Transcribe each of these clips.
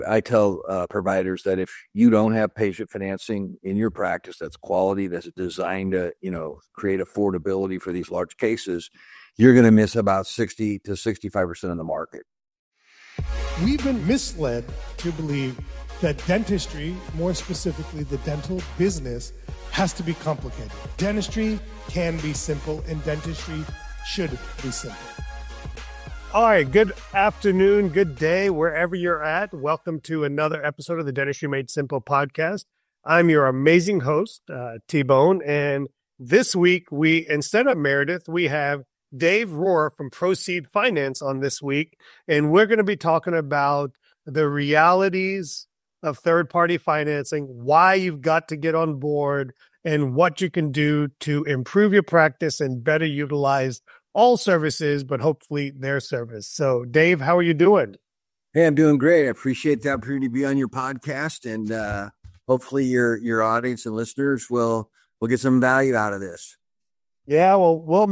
I tell providers that if you don't have patient financing in your practice, that's quality, that's designed to, create affordability for these large cases, you're going to miss about 60 to 65% of the market. We've been misled to believe that dentistry, more specifically the dental business, has to be complicated. Dentistry can be simple, and dentistry should be simple. All right, good afternoon, good day, wherever you're at. Welcome to another episode of the Dentistry Made Simple podcast. I'm your amazing host, T-Bone, and this week, instead of Meredith, we have Dave Rohr from Proceed Finance on this week, and we're going to be talking about the realities of third-party financing, why you've got to get on board, and what you can do to improve your practice and better utilize all services, but hopefully their service. So, Dave, how are you doing? Hey, I'm doing great. I appreciate the opportunity to be on your podcast, and hopefully your audience and listeners will get some value out of this. Yeah, well, I'll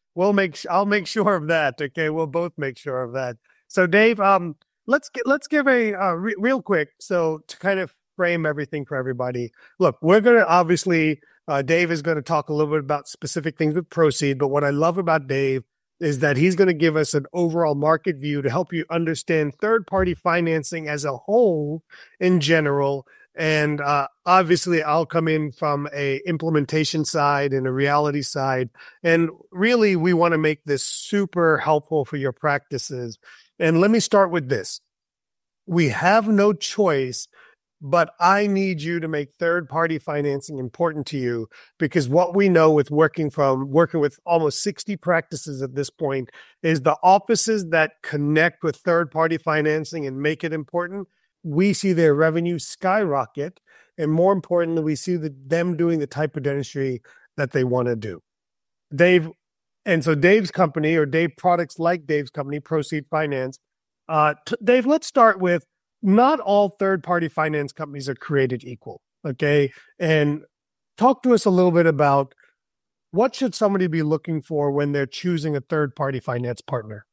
make sure of that. Okay, we'll both make sure of that. So, Dave, let's give a real quick, so to kind of frame everything for everybody. Look, we're going to obviously, Dave is going to talk a little bit about specific things with Proceed, but what I love about Dave is that he's going to give us an overall market view to help you understand third-party financing as a whole in general. And obviously, I'll come in from a implementation side and a reality side. And really, we want to make this super helpful for your practices. And let me start with this. We have no choice, but I need you to make third-party financing important to you, because what we know with working with almost 60 practices at this point is the offices that connect with third-party financing and make it important, we see their revenue skyrocket. And more importantly, we see them doing the type of dentistry that they want to do. Dave, and so Dave's company, or Dave products like Dave's company, Proceed Finance. Dave, let's start with, not all third-party finance companies are created equal, okay? And talk to us a little bit about what should somebody be looking for when they're choosing a third-party finance partner?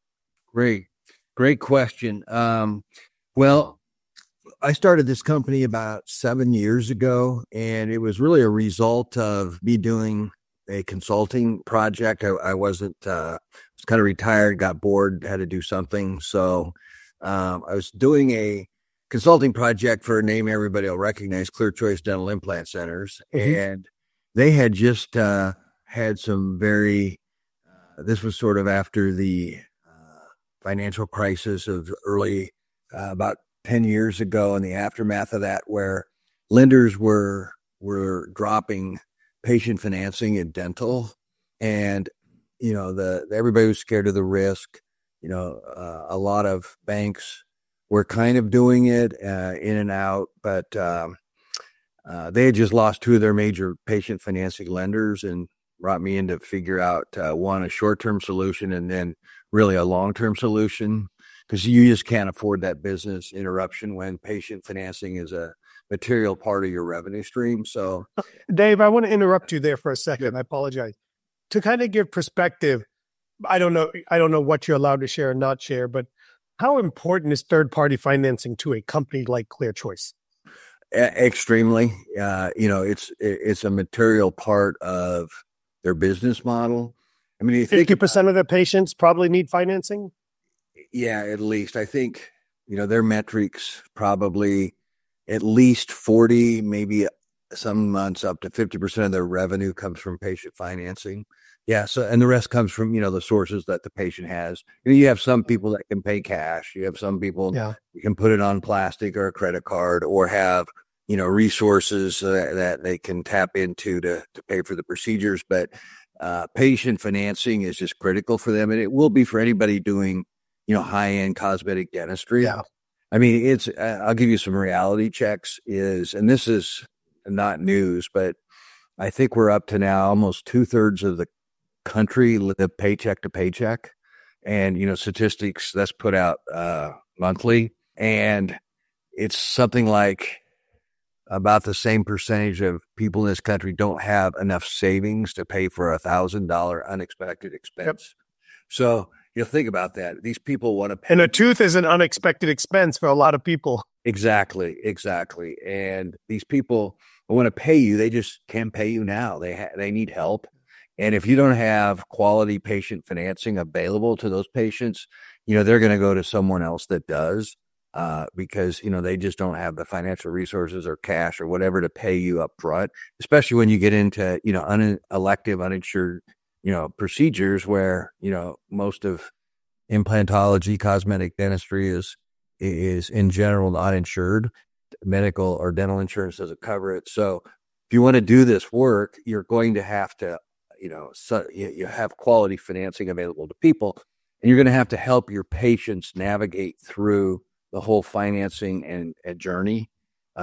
Great question. Well, I started this company about 7 years ago, and it was really a result of me doing a consulting project. I was kind of retired, got bored, had to do something. So I was doing a consulting project for a name everybody will recognize, Clear Choice Dental Implant Centers. Mm-hmm. And they had just had some this was sort of after the financial crisis of early, about 10 years ago, in the aftermath of that, where lenders were dropping patient financing in dental. And, everybody was scared of the risk. A lot of banks were kind of doing it in and out, but they had just lost two of their major patient financing lenders and brought me in to figure out, a short-term solution and then really a long-term solution, because you just can't afford that business interruption when patient financing is a material part of your revenue stream. So, Dave, I want to interrupt you there for a second. I apologize. To kind of give perspective, I don't know what you're allowed to share or not share, but how important is third-party financing to a company like Clear Choice? Extremely. It's a material part of their business model. I mean, 50% of their patients probably need financing? Yeah, at least. I think, their metrics probably at least 40, maybe some months up to 50% of their revenue comes from patient financing. Yeah. So, and the rest comes from, the sources that the patient has. You have some people that can pay cash. You have some people you can put it on plastic or a credit card, or have, resources that they can tap into to pay for the procedures. But patient financing is just critical for them. And it will be for anybody doing, high-end cosmetic dentistry. Yeah. I mean, I'll give you some reality checks and this is not news, but I think we're up to now almost 2/3 of the country live paycheck to paycheck, and statistics that's put out monthly, and it's something like about the same percentage of people in this country don't have enough savings to pay for $1,000 unexpected expense. Yep. So think about that. These people want to pay. And a tooth is an unexpected expense for a lot of people. Exactly. And these people want to pay you. They just can't pay you now. They need help. And if you don't have quality patient financing available to those patients, they're going to go to someone else that does, because, they just don't have the financial resources or cash or whatever to pay you up front, especially when you get into, elective, uninsured, procedures where, most of implantology, cosmetic dentistry is in general not insured. Medical or dental insurance doesn't cover it. So if you want to do this work, you're going to have to, you have quality financing available to people, and you're going to help your patients navigate through the whole financing and journey,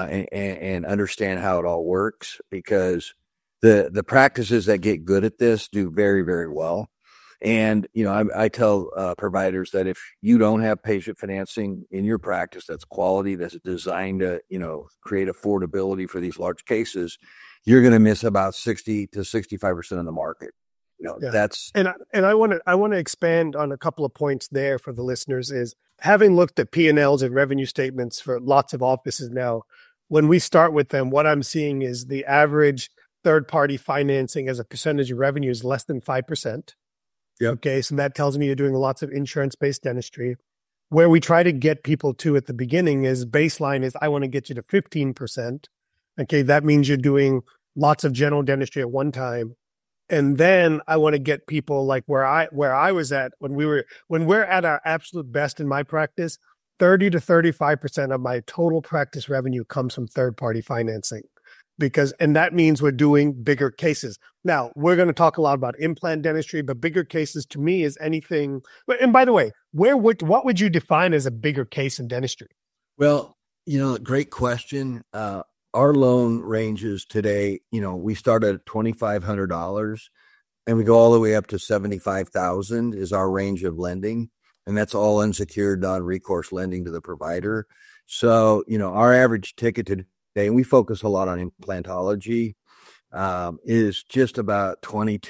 and understand how it all works, because the practices that get good at this do very, very well. And, I tell providers that if you don't have patient financing in your practice that's quality, that's designed to, create affordability for these large cases, you're going to miss about 60 to 65% of the market. That's. And I want to expand on a couple of points there for the listeners. Is having looked at P&Ls and revenue statements for lots of offices now, when we start with them, what I'm seeing is the average third-party financing as a percentage of revenue is less than 5%. Yep. Okay, so that tells me you're doing lots of insurance-based dentistry. Where we try to get people to at the beginning is baseline is I want to get you to 15%. Okay, that means you're doing lots of general dentistry at one time. And then I want to get people like where I was at when we're at our absolute best in my practice, 30 to 35% of my total practice revenue comes from third-party financing. And that means we're doing bigger cases. Now, we're going to talk a lot about implant dentistry, but bigger cases to me is anything. And by the way, what would you define as a bigger case in dentistry? Well, great question. Our loan ranges today, we start at $2,500 and we go all the way up to $75,000 is our range of lending. And that's all unsecured, non-recourse lending to the provider. So, our average ticket today, and we focus a lot on implantology, is just about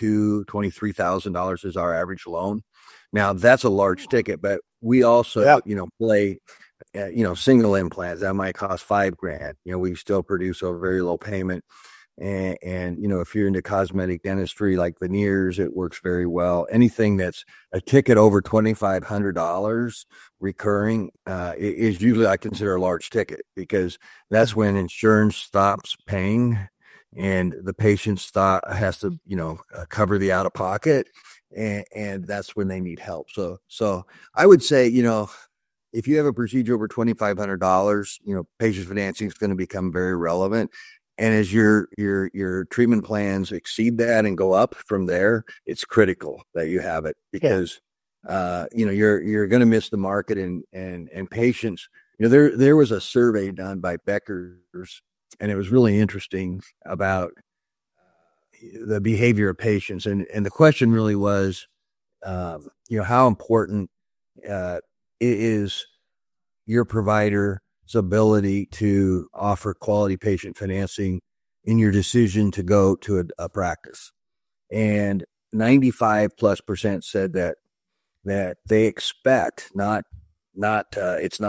$23,000 is our average loan. Now that's a large ticket, but we also, play, single implants that might cost $5,000. We still produce a very low payment. And, if you're into cosmetic dentistry, like veneers, it works very well. Anything that's a ticket over $2,500 recurring, is usually I consider a large ticket, because that's when insurance stops paying and the patient has to, cover the out of pocket. And that's when they need help. So I would say, if you have a procedure over $2,500, patient financing is going to become very relevant. And as your treatment plans exceed that and go up from there, it's critical that you have it, because you're going to miss the market, and patients. There was a survey done by Becker's, and it was really interesting about the behavior of patients, and the question really was, how important is your provider's ability to offer quality patient financing in your decision to go to a practice. And 95+% said that they expect it's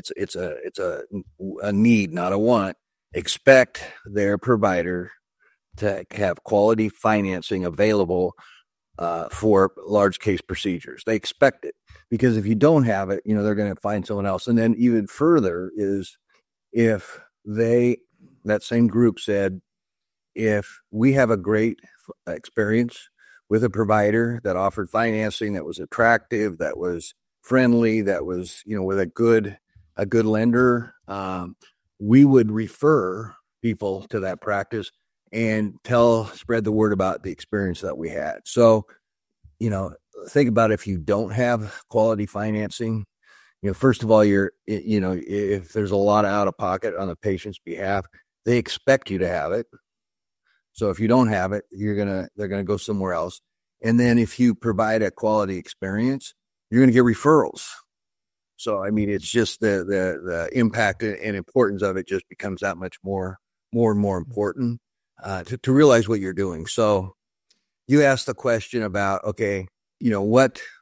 a need, not a want, expect their provider to have quality financing available for large case procedures. They expect it, because if you don't have it, they're going to find someone else. And then even further is if that same group said, if we have a great experience with a provider that offered financing that was attractive, that was friendly, that was, with a good lender, we would refer people to that practice and spread the word about the experience that we had. So, think about if you don't have quality financing, first of all, if there's a lot of out of pocket on the patient's behalf, they expect you to have it. So if you don't have it, they're going to go somewhere else. And then if you provide a quality experience, you're going to get referrals. So, it's just the impact and importance of it just becomes that much more and more important, to realize what you're doing. So you asked the question about, okay, what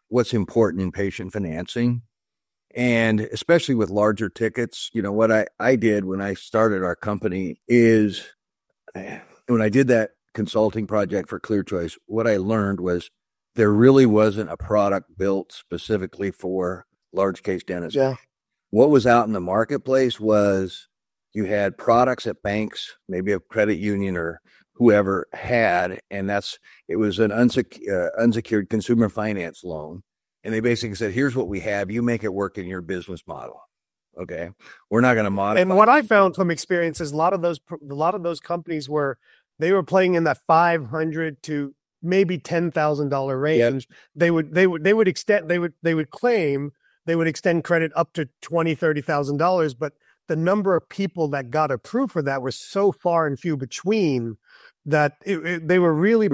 what's important in patient financing. And especially with larger tickets, what I did when I started our company is when I did that consulting project for ClearChoice, what I learned was there really wasn't a product built specifically for large case dentistry. Yeah. What was out in the marketplace was you had products at banks, maybe a credit union or whoever had, and it was an unsecured consumer finance loan. And they basically said, here's what we have. You make it work in your business model. Okay. We're not going to modify. And what I found from experience is a lot of those companies they were playing in that $500 to maybe $10,000 range. Yep. They would claim they would extend credit up to $20,000, $30,000, but the number of people that got approved for that was so far and few between that they were really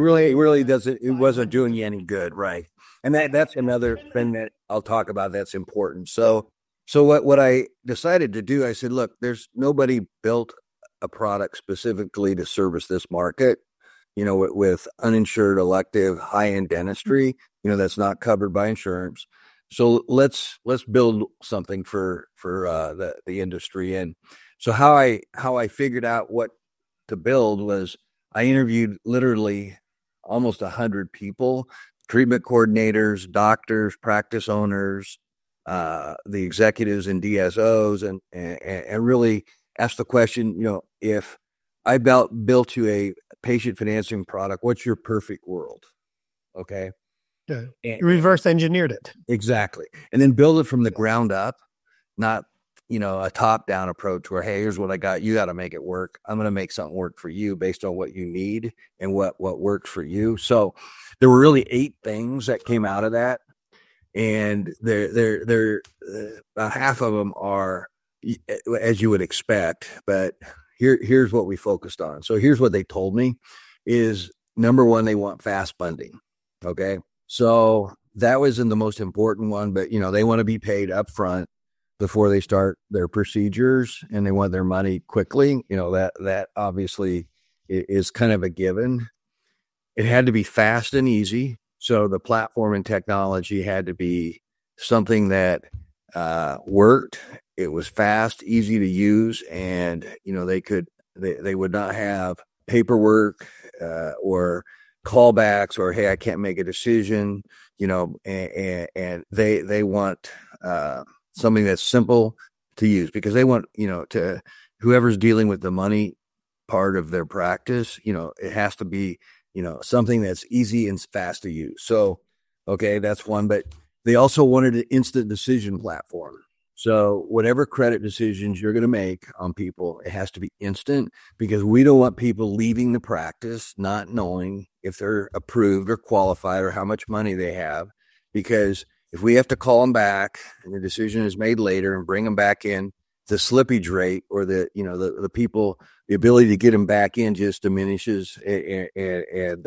it wasn't doing you any good. Right. And that's another thing that I'll talk about that's important. So what I decided to do, I said, look, there's nobody built a product specifically to service this market, with uninsured elective high-end dentistry, that's not covered by insurance. So let's build something for the industry. And so how I figured out what to build was I interviewed literally almost 100 people, treatment coordinators, doctors, practice owners, the executives and DSOs, and really asked the question, if I built you a patient financing product, what's your perfect world? Okay. Yeah. You reverse engineered it. Exactly. And then build it from the ground up, not, a top down approach where, hey, here's what I got. You got to make it work. I'm going to make something work for you based on what you need and what works for you. So there were really 8 things that came out of that. And they're about half of them are as you would expect, but here's what we focused on. So here's what they told me is number one, they want fast funding. Okay. So that wasn't the most important one, but they want to be paid up front before they start their procedures and they want their money quickly. That obviously is kind of a given. It had to be fast and easy. So the platform and technology had to be something that worked. It was fast, easy to use, and they would not have paperwork or callbacks or, hey, I can't make a decision. And they want something that's simple to use because they want to whoever's dealing with the money part of their practice. It has to be something that's easy and fast to use. So, okay, that's one. But they also wanted an instant decision platform. So whatever credit decisions you're going to make on people, it has to be instant because we don't want people leaving the practice not knowing if they're approved or qualified or how much money they have. Because if we have to call them back and the decision is made later and bring them back in, the slippage rate or the people, the ability to get them back in just diminishes and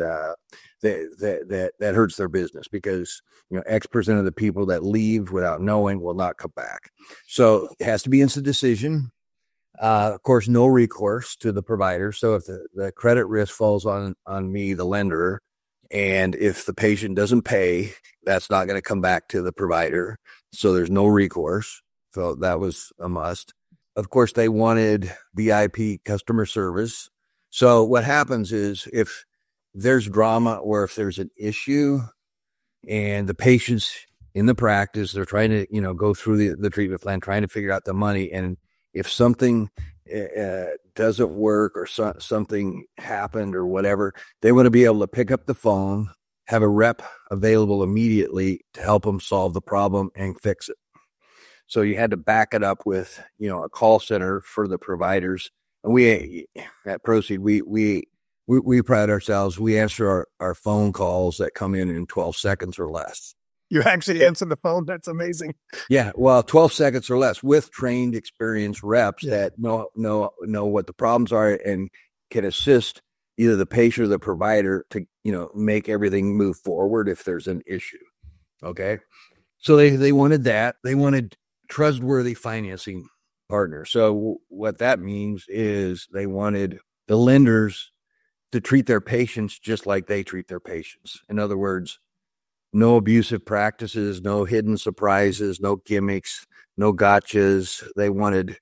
that hurts their business because, X% of the people that leave without knowing will not come back. So it has to be instant decision. Of course, no recourse to the provider. So if the credit risk falls on me, the lender, and if the patient doesn't pay, that's not going to come back to the provider. So there's no recourse. So that was a must. Of course, they wanted VIP customer service. So what happens is if there's drama or if there's an issue and the patient's in the practice, they're trying to, go through the treatment plan, trying to figure out the money. And if something doesn't work or something happened or whatever, they want to be able to pick up the phone, have a rep available immediately to help them solve the problem and fix it. So you had to back it up with, a call center for the providers. And we at Proceed, we pride ourselves. We answer our phone calls that come in 12 seconds or less. You actually answer the phone? That's amazing. Yeah. Well, 12 seconds or less with trained, experienced reps that know what the problems are and can assist either the patient or the provider to, make everything move forward if there's an issue. Okay. So they wanted that. They wanted trustworthy financing partners. So what that means is they wanted the lenders to treat their patients just like they treat their patients. In other words, no abusive practices, no hidden surprises, no gimmicks, no gotchas. They wanted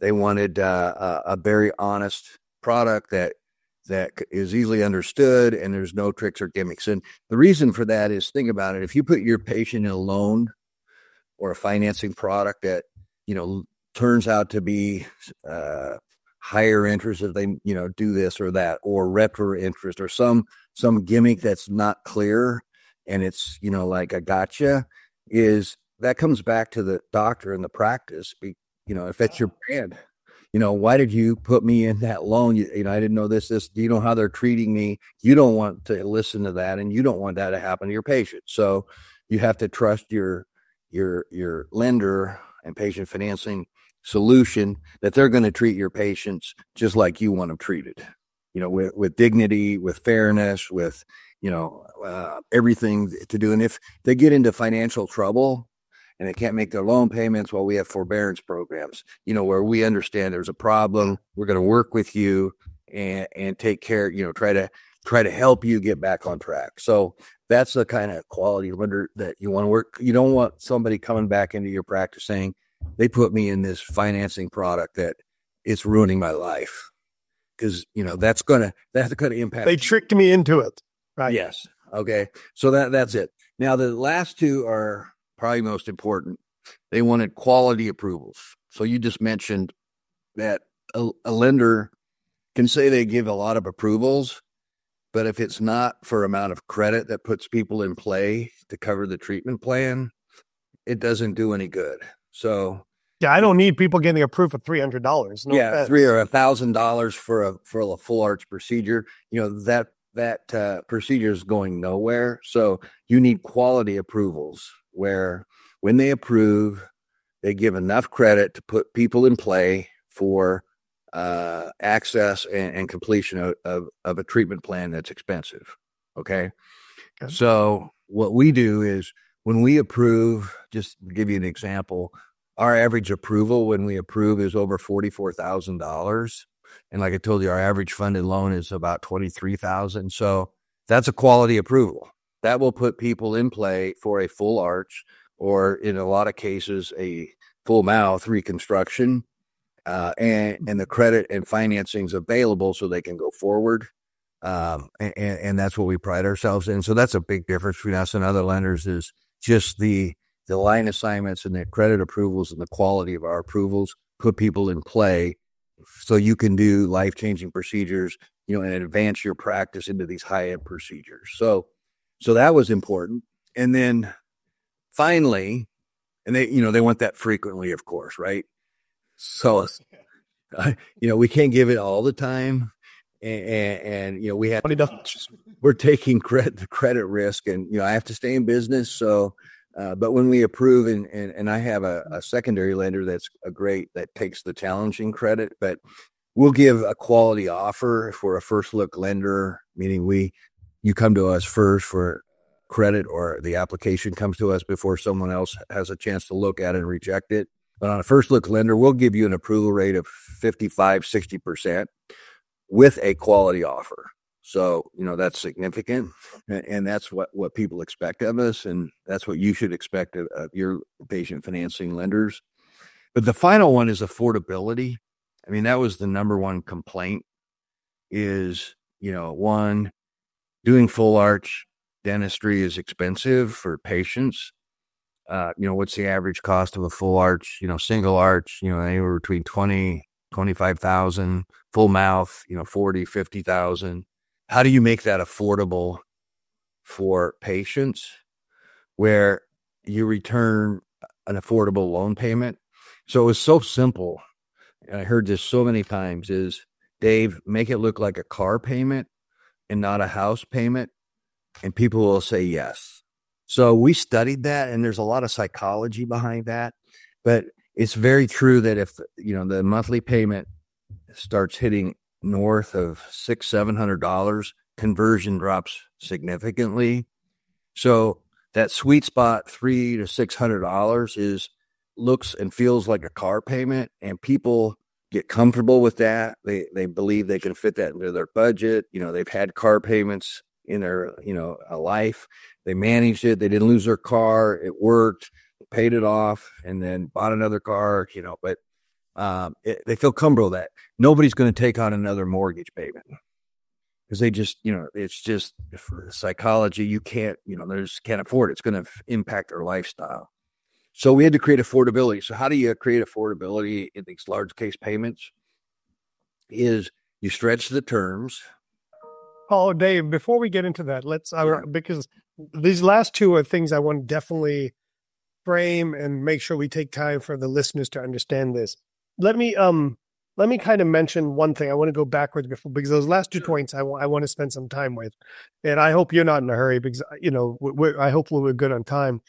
a very honest product that is easily understood, and there's no tricks or gimmicks. And the reason for that is, think about it. If you put your patient in a loan or a financing product that, turns out to be higher interest if they, do this or that, or retro interest, or some gimmick that's not clear, and it's, like a gotcha, is that comes back to the doctor and the practice. If that's your brand, why did you put me in that loan? I didn't know this. Do you know how they're treating me? You don't want to listen to that, and you don't want that to happen to your patient. So you have to trust your lender and patient financing solution that they're going to treat your patients just like you want them treated, with dignity, with fairness, with, everything to do. And if they get into financial trouble and they can't make their loan payments, well, we have forbearance programs, where we understand there's a problem. We're going to work with you and take care, try to help you get back on track. So that's the kind of quality lender that you want to work. You don't want somebody coming back into your practice saying, they put me in this financing product that it's ruining my life. Because, that's going to impact. They tricked me into it. Right. Yes. Okay. So that's it. Now, the last two are probably most important. They wanted quality approvals. So you just mentioned that a lender can say they give a lot of approvals, but if it's not for amount of credit that puts people in play to cover the treatment plan, it doesn't do any good. So yeah, I don't need people getting approved for $300. No $300 or $1,000 for a full arch procedure. That procedure is going nowhere. So you need quality approvals where when they approve, they give enough credit to put people in play for access and completion of a treatment plan that's expensive. Okay. So what we do is, when we approve, just to give you an example, our average approval when we approve is over $44,000. And like I told you, our average funded loan is about $23,000. So that's a quality approval. That will put people in play for a full arch, or in a lot of cases, a full mouth reconstruction, and the credit and financing is available so they can go forward. And that's what we pride ourselves in. So that's a big difference between us and other lenders, is just the line assignments and the credit approvals and the quality of our approvals put people in play so you can do life-changing procedures, and advance your practice into these high-end procedures. So that was important. And then finally, and they want that frequently, of course, right? So, we can't give it all the time. And we're taking credit risk, and, I have to stay in business. So, but when we approve, and I have a secondary lender that takes the challenging credit, but we'll give a quality offer if we're a first look lender, meaning you come to us first for credit, or the application comes to us before someone else has a chance to look at it and reject it. But on a first look lender, we'll give you an approval rate of 55-60% with a quality offer. So, that's significant, and that's what people expect of us, and that's what you should expect of your patient financing lenders. But the final one is affordability. I mean, that was the number one complaint is, one, doing full arch dentistry is expensive for patients. What's the average cost of a full arch, single arch, anywhere between 20, 25,000, full mouth, 40, 50,000. How do you make that affordable for patients where you return an affordable loan payment? So it was so simple. And I heard this so many times is, Dave, make it look like a car payment and not a house payment. And people will say yes. So we studied that, and there's a lot of psychology behind that. But it's very true that if, the monthly payment starts hitting north of $600-700, conversion drops significantly. So that sweet spot, $300 to $600, looks and feels like a car payment, and people get comfortable with that. They believe they can fit that into their budget. They've had car payments, in their, life. They managed it. They didn't lose their car. It worked, paid it off, and then bought another car, but they feel comfortable that nobody's going to take on another mortgage payment because they just, it's just for psychology. You can't, they just can't afford it. It's going to impact their lifestyle. So we had to create affordability. So how do you create affordability in these large case payments? Is you stretch the terms. Oh, Dave, before we get into that, because these last two are things I want to definitely frame and make sure we take time for the listeners to understand this. Let me kind of mention one thing. I want to go backwards because those last 2 points I want to spend some time with, and I hope you're not in a hurry because I hope we're good on time.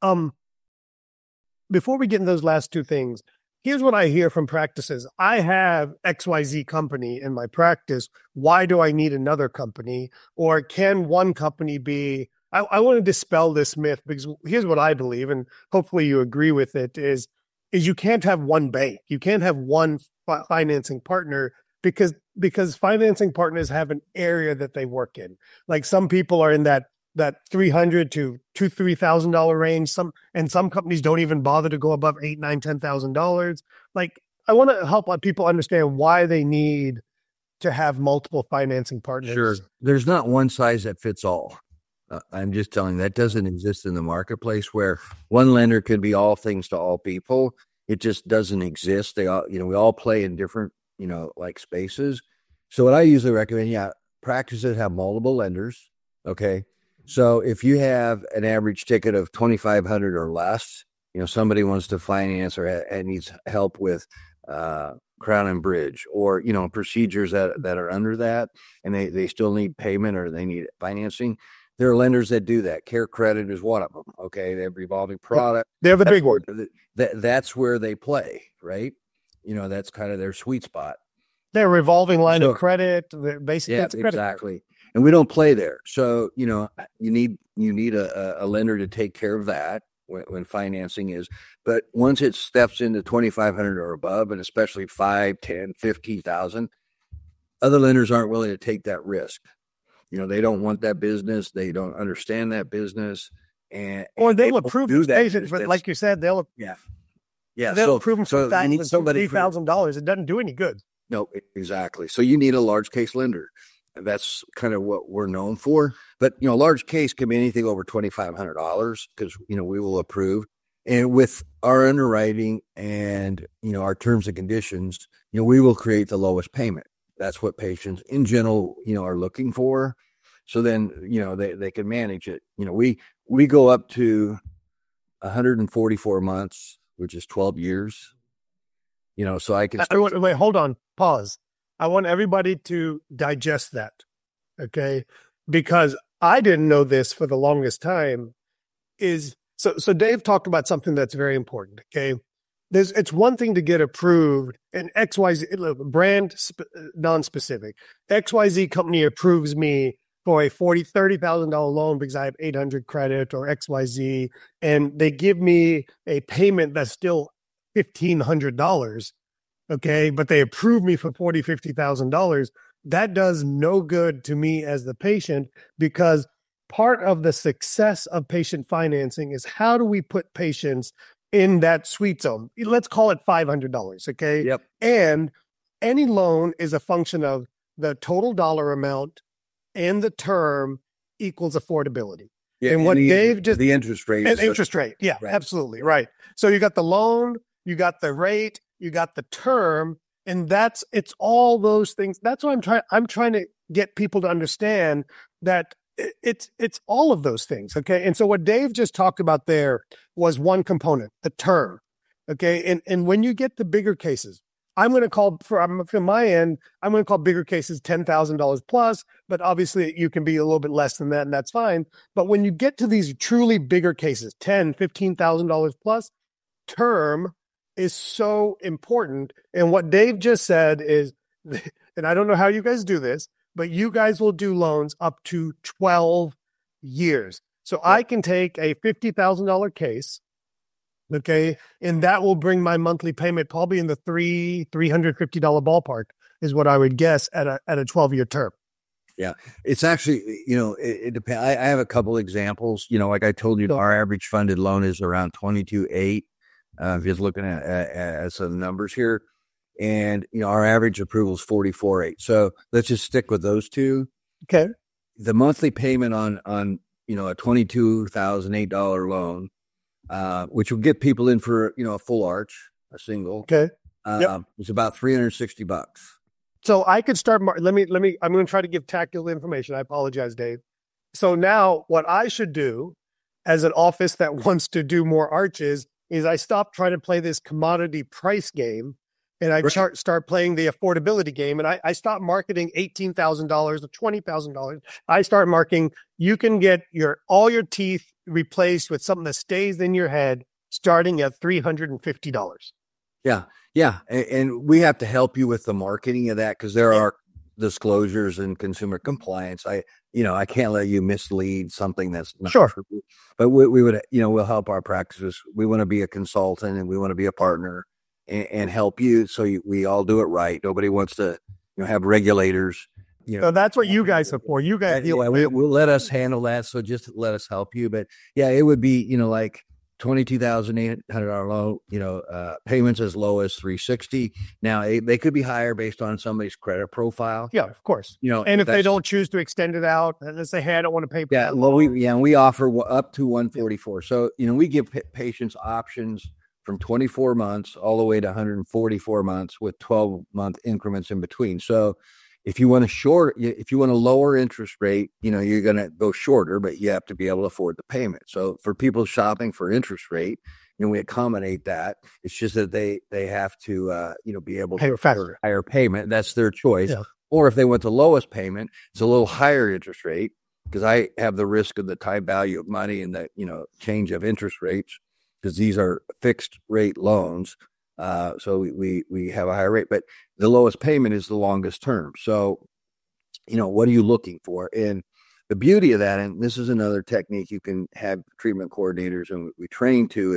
Before we get into those last 2 things, here's what I hear from practices. I have XYZ company in my practice. Why do I need another company? Or can one company be? I want to dispel this myth because here's what I believe, and hopefully you agree with it, is you can't have one bank. You can't have one financing partner because financing partners have an area that they work in. Like some people are in that $300 to $3,000 range. Some companies don't even bother to go above $8,000, $9,000, $10,000. Like I want to help people understand why they need to have multiple financing partners. Sure, there's not one size that fits all. I'm just telling you, that doesn't exist in the marketplace where one lender could be all things to all people. It just doesn't exist. They all, we all play in different, spaces. So what I usually recommend, practices have multiple lenders. Okay. So if you have an average ticket of $2,500 or less, somebody wants to finance or needs help with Crown and Bridge or, procedures that are under that, and they still need payment or they need financing. There are lenders that do that. Care Credit is one of them. Okay. They have revolving product. They're the big one. That's where they play, right? That's kind of their sweet spot. They're revolving line of credit. Basically, yeah, exactly. And we don't play there. So, you need a lender to take care of that when financing is. But once it steps into $2,500 or above, and especially 5, 10, 15,000, other lenders aren't willing to take that risk. They don't want that business. They don't understand that business. Or they'll approve that. But like you said, they'll they'll approve them for $3,000. It doesn't do any good. No, exactly. So you need a large case lender. That's kind of what we're known for. But, large case can be anything over $2,500 because, we will approve. And with our underwriting and, our terms and conditions, we will create the lowest payment. That's what patients in general, are looking for. So then, they can manage it. We go up to 144 months, which is 12 years. So I can. Wait, hold on. Pause. I want everybody to digest that. Okay. Because I didn't know this for the longest time so Dave talked about something that's very important. Okay. It's one thing to get approved and XYZ brand non-specific. XYZ company approves me for a $30,000 loan because I have 800 credit or XYZ, and they give me a payment that's still $1,500. Okay. But they approve me for $40,000, $50,000. That does no good to me as the patient because part of the success of patient financing is how do we put patients in that sweet zone? Let's call it $500. Okay. Yep. And any loan is a function of the total dollar amount and the term equals affordability. Yeah, and what Dave just the interest rate. Interest rate. Yeah, right. Absolutely. Right. So you got the loan, you got the rate, you got the term, and it's all those things. That's what I'm trying to get people to understand that it's all of those things. Okay. And so what Dave just talked about there was one component, the term. Okay. And when you get the bigger cases, I'm going to call from my end, I'm going to call bigger cases $10,000 plus, but obviously you can be a little bit less than that and that's fine. But when you get to these truly bigger cases, $10,000, $15,000 plus, term is so important. And what Dave just said is, and I don't know how you guys do this, but you guys will do loans up to 12 years. So I can take a $50,000 case, okay, and that will bring my monthly payment probably in the $350 ballpark is what I would guess at a 12-year term. Yeah, it's actually, it depends. I have a couple examples. Like I told you, our average funded loan is around 22.8. If you're looking at some numbers here, and our average approval is 44.8. So let's just stick with those two. Okay. The monthly payment on a $22,008 loan, which will get people in for a full arch, a single. Okay. It's about $360. So I could start. I'm going to try to give tactical information. I apologize, Dave. So now what I should do as an office that wants to do more arches is I stop trying to play this commodity price game and I start playing the affordability game. And I stop marketing $18,000 or $20,000. I start marketing, you can get all your teeth replaced with something that stays in your head starting at $350. Yeah. Yeah. And we have to help you with the marketing of that because there are disclosures and consumer compliance. I can't let you mislead something that's not true. But we would, we'll help our practices. We want to be a consultant and we want to be a partner and help you. So we all do it right. Nobody wants to, have regulators. So that's what you guys are for. You guys we'll let us handle that. So just let us help you. But yeah, it would be, like $22,800 loan, payments as low as $360. Now they could be higher based on somebody's credit profile. Yeah, of course. And if they don't choose to extend it out, let's say, hey, I don't want to pay. Yeah, well, we offer up to 144. So we give patients options from 24 months all the way to 144 months with 12-month increments in between. So if you want a lower interest rate, you're going to go shorter, but you have to be able to afford the payment. So for people shopping for interest rate, we accommodate that. It's just that they have to, be able to pay a higher payment. That's their choice. Yeah. Or if they want the lowest payment, it's a little higher interest rate because I have the risk of the time value of money and the, change of interest rates because these are fixed rate loans. So we have a higher rate, but the lowest payment is the longest term. So, what are you looking for? And the beauty of that, and this is another technique you can have treatment coordinators and we train to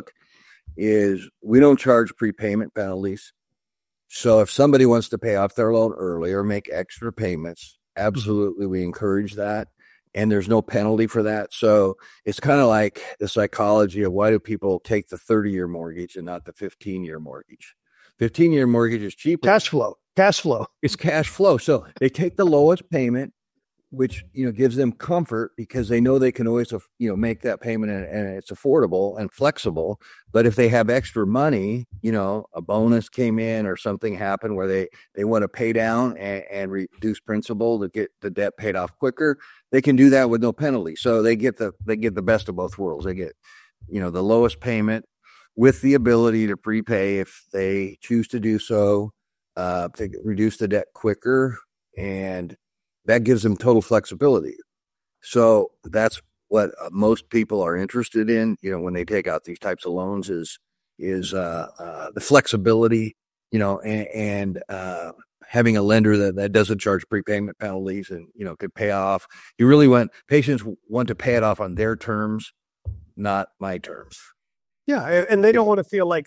is we don't charge prepayment penalties. So if somebody wants to pay off their loan early or make extra payments, absolutely we encourage that. And there's no penalty for that. So it's kind of like the psychology of why do people take the 30-year mortgage and not the 15-year mortgage? 15-year mortgage is cheaper. Cash flow. It's cash flow. So they take the lowest payment, which, gives them comfort because they know they can always, make that payment and it's affordable and flexible. But if they have extra money, a bonus came in or something happened where they want to pay down and reduce principal to get the debt paid off quicker, they can do that with no penalty. So they get the best of both worlds. They get, the lowest payment with the ability to prepay if they choose to do so, to reduce the debt quicker, and that gives them total flexibility. So that's what most people are interested in, when they take out these types of loans is the flexibility, and having a lender that doesn't charge prepayment penalties and, could pay off. Patients want to pay it off on their terms, not my terms. Yeah. And they don't want to feel like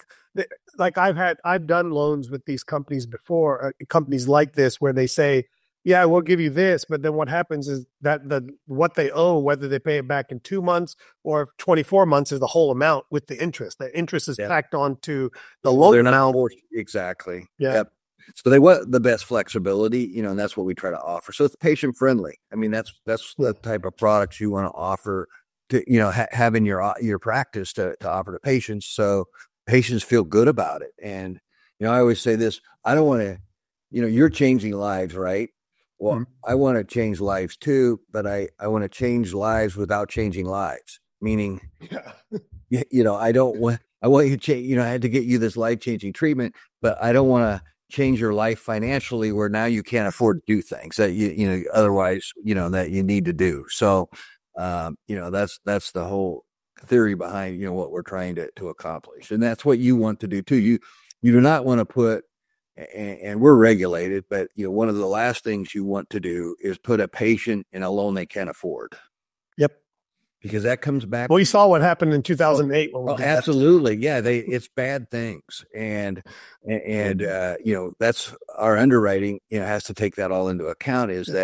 I've done loans with these companies before, companies like this, where they say, yeah, we'll give you this. But then what happens is that what they owe, whether they pay it back in 2 months or 24 months, is the whole amount with the interest. The interest is tacked on to the loan amount. Exactly. Yeah. Yep. So they want the best flexibility, and that's what we try to offer. So it's patient friendly. I mean, that's the type of products you want to offer to, have in your practice to offer to patients. So patients feel good about it. And, I always say this, I don't want to, you're changing lives, right? Well, I want to change lives too, but I want to change lives without changing lives. Meaning, I want you to change, I had to get you this life-changing treatment, but I don't want to change your life financially where now you can't afford to do things that otherwise, that you need to do. So, that's the whole theory behind, what we're trying to accomplish. And that's what you want to do too. You do not want to put, and we're regulated, but one of the last things you want to do is put a patient in a loan they can't afford. Yep. Because that comes back. Well, you saw what happened in 2008. Absolutely. Yeah. It's bad things. And that's our underwriting, has to take that all into account, is that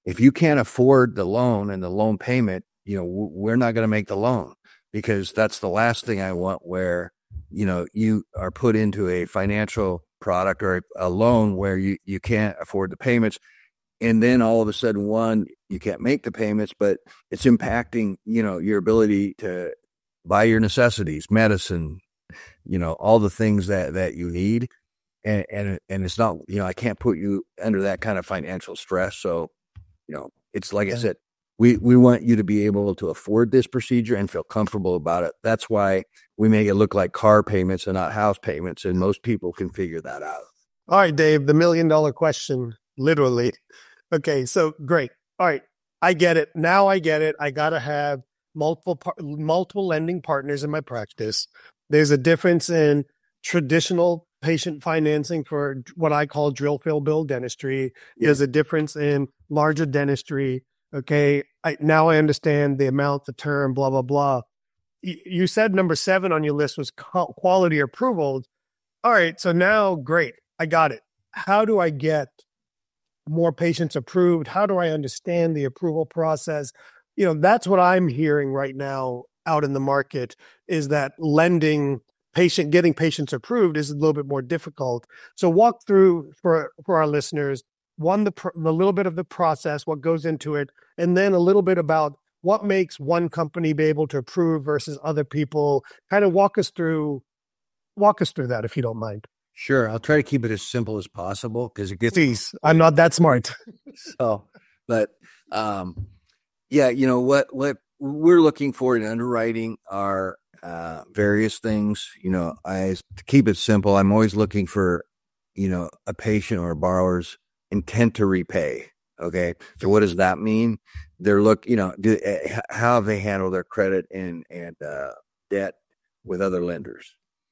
if you can't afford the loan and the loan payment, we're not going to make the loan, because that's the last thing I want, where, you are put into a financial product or a loan where you can't afford the payments. And then all of a sudden, you can't make the payments, but it's impacting, your ability to buy your necessities, medicine, all the things that you need. And it's not, I can't put you under that kind of financial stress. So, it's like I said, we want you to be able to afford this procedure and feel comfortable about it. That's why we make it look like car payments and not house payments. And most people can figure that out. All right, Dave, the $1 million question, literally. Okay, so great. All right, I get it. Now I get it. I got to have multiple lending partners in my practice. There's a difference in traditional patient financing for what I call drill, fill, bill dentistry. There's a difference in larger dentistry. Okay, now I understand the amount, the term, blah, blah, blah. You said number 7 on your list was quality approvals. All right, so now, great, I got it. How do I get more patients approved? How do I understand the approval process? That's what I'm hearing right now out in the market, is that getting patients approved is a little bit more difficult. So walk through for our listeners, the little bit of the process, what goes into it, and then a little bit about what makes one company be able to approve versus other people. Kind of walk us through that, if you don't mind. Sure. I'll try to keep it as simple as possible, because it gets... Please, I'm not that smart. What we're looking for in underwriting are various things. To keep it simple, I'm always looking for, a patient or a borrower's intent to repay. Okay. So what does that mean? They're how have they handled their credit and debt with other lenders?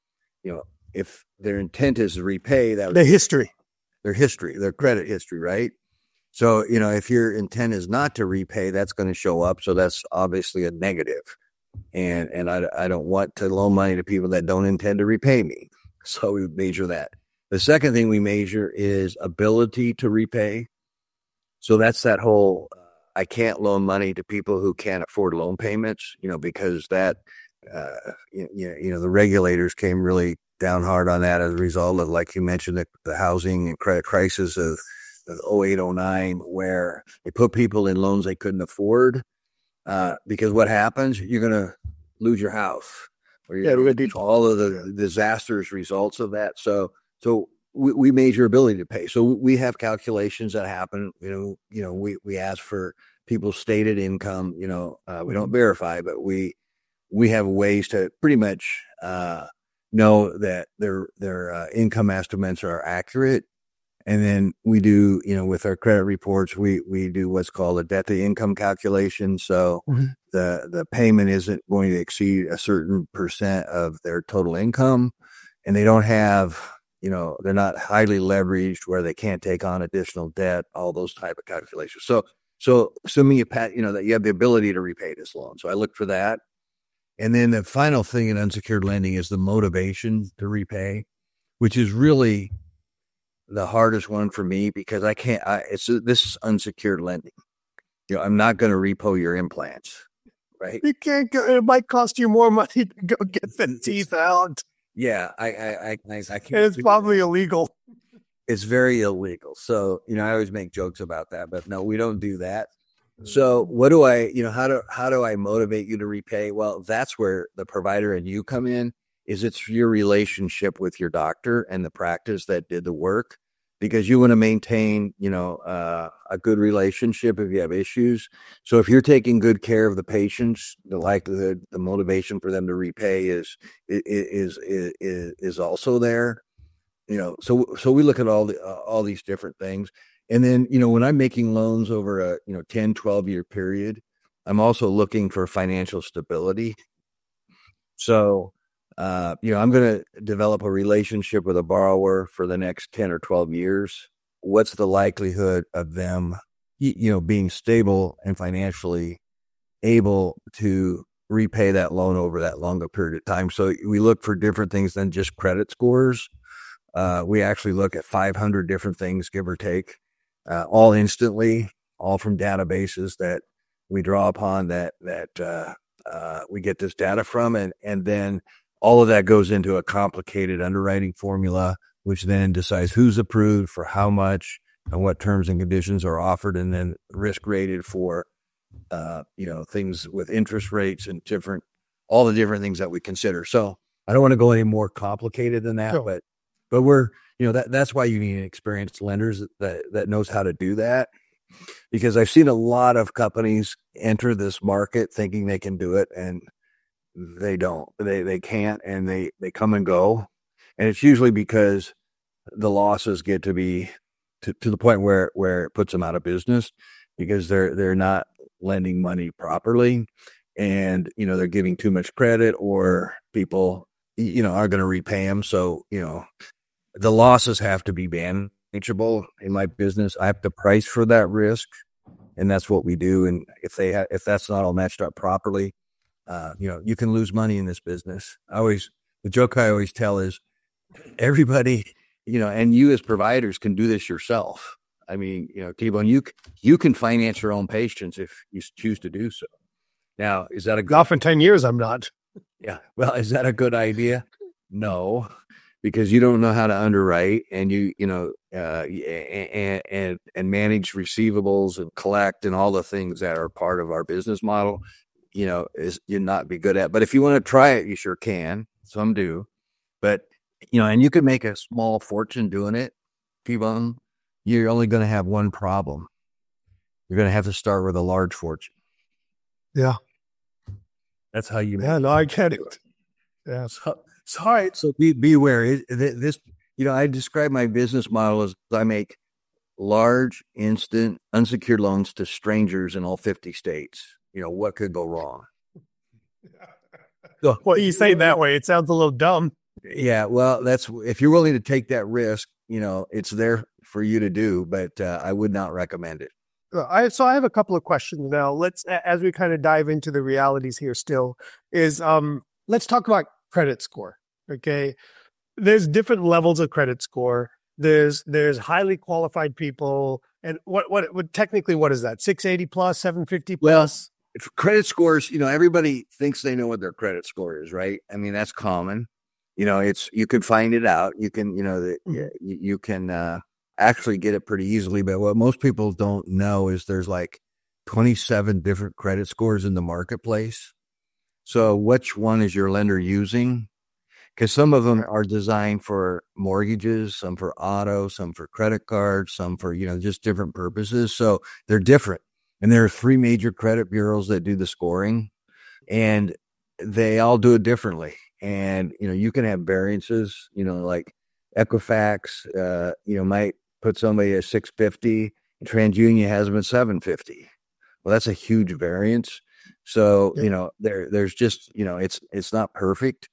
If their intent is to repay, that their history, their credit history, right? So, if your intent is not to repay, that's going to show up. So that's obviously a negative. And I don't want to loan money to people that don't intend to repay me. So we measure that. The second thing we measure is ability to repay. So that's that whole, I can't loan money to people who can't afford loan payments, because that, the regulators came really down hard on that as a result of, like you mentioned, the housing and credit crisis of 08, 09, where they put people in loans they couldn't afford. Because what happens, you're going to lose your house. Or you're going to do all of the disastrous results of that. So we measure ability to pay. So we have calculations that happen. We ask for people's stated income. We don't verify, but we have ways to pretty much know that their income estimates are accurate. And then we do, with our credit reports, we do what's called a debt to income calculation. So the payment isn't going to exceed a certain percent of their total income, and they don't have, they're not highly leveraged where they can't take on additional debt, all those type of calculations. So assuming that you have the ability to repay this loan. So I look for that. And then the final thing in unsecured lending is the motivation to repay, which is really the hardest one for me, because this is unsecured lending. I'm not going to repo your implants, right? You can't go, it might cost you more money to go get the teeth out. Yeah. I can't. And it's probably illegal. It's very illegal. So, I always make jokes about that, but no, we don't do that. So what do how do I motivate you to repay? Well, that's where the provider and you come in. It's your relationship with your doctor and the practice that did the work, because you want to maintain, a good relationship if you have issues. So if you're taking good care of the patients, the likelihood, the motivation for them to repay is also there. So we look at all these different things. And then, when I'm making loans over a, 10, 12 year period, I'm also looking for financial stability. So, I'm going to develop a relationship with a borrower for the next 10 or 12 years. What's the likelihood of them, being stable and financially able to repay that loan over that longer period of time? So we look for different things than just credit scores. We actually look at 500 different things, give or take, all instantly. all from databases that we draw upon that we get this data from. And then all of that goes into a complicated underwriting formula, which then decides who's approved for how much and what terms and conditions are offered, and then risk rated for, things with interest rates and all the different things that we consider. So I don't want to go any more complicated than that, Sure. but we're, that's why you need experienced lenders that knows how to do that. Because I've seen a lot of companies enter this market thinking they can do it, and they don't. They can't, and they come and go. And it's usually because the losses get to be to the point where it puts them out of business, because they're not lending money properly, and they're giving too much credit, or people are going to repay them. So the losses have to be manageable. In my business, I have to price for that risk, and that's what we do. And if that's not all matched up properly, you can lose money in this business. The joke I always tell is, everybody, and you as providers can do this yourself. I mean, T-Bone, you can finance your own patients if you choose to do so. Now, is that Off in 10 years, I'm not. Yeah. Well, is that a good idea? No, because you don't know how to underwrite, and and manage receivables and collect and all the things that are part of our business model. You're not be good at. But if you want to try it, you sure can. Some do, but and you can make a small fortune doing it. T-Bone, you're only going to have one problem. You're going to have to start with a large fortune. Yeah. That's how you. Yeah, no, I get it. Yeah. All right. So be aware. This, I describe my business model as I make large, instant, unsecured loans to strangers in all 50 states. What could go wrong? So, well, you say it that way, it sounds a little dumb. Yeah, well, that's if you're willing to take that risk, it's there for you to do, but I would not recommend it. So I have a couple of questions now. Let's, as we kind of dive into the realities here still, let's talk about credit score. Okay. There's different levels of credit score. There's highly qualified people. And what technically, what is that? 680 plus, 750 plus? Well, credit scores, everybody thinks they know what their credit score is, right? I mean, that's common. You can find it out. You can, you can actually get it pretty easily. But what most people don't know is there's like 27 different credit scores in the marketplace. So which one is your lender using? Because some of them are designed for mortgages, some for auto, some for credit cards, some for, just different purposes. So they're different. And there are 3 major credit bureaus that do the scoring, and they all do it differently. And, you can have variances, like Equifax, might put somebody at 650, and TransUnion has them at 750. Well, that's a huge variance. So, there's just, it's not perfect.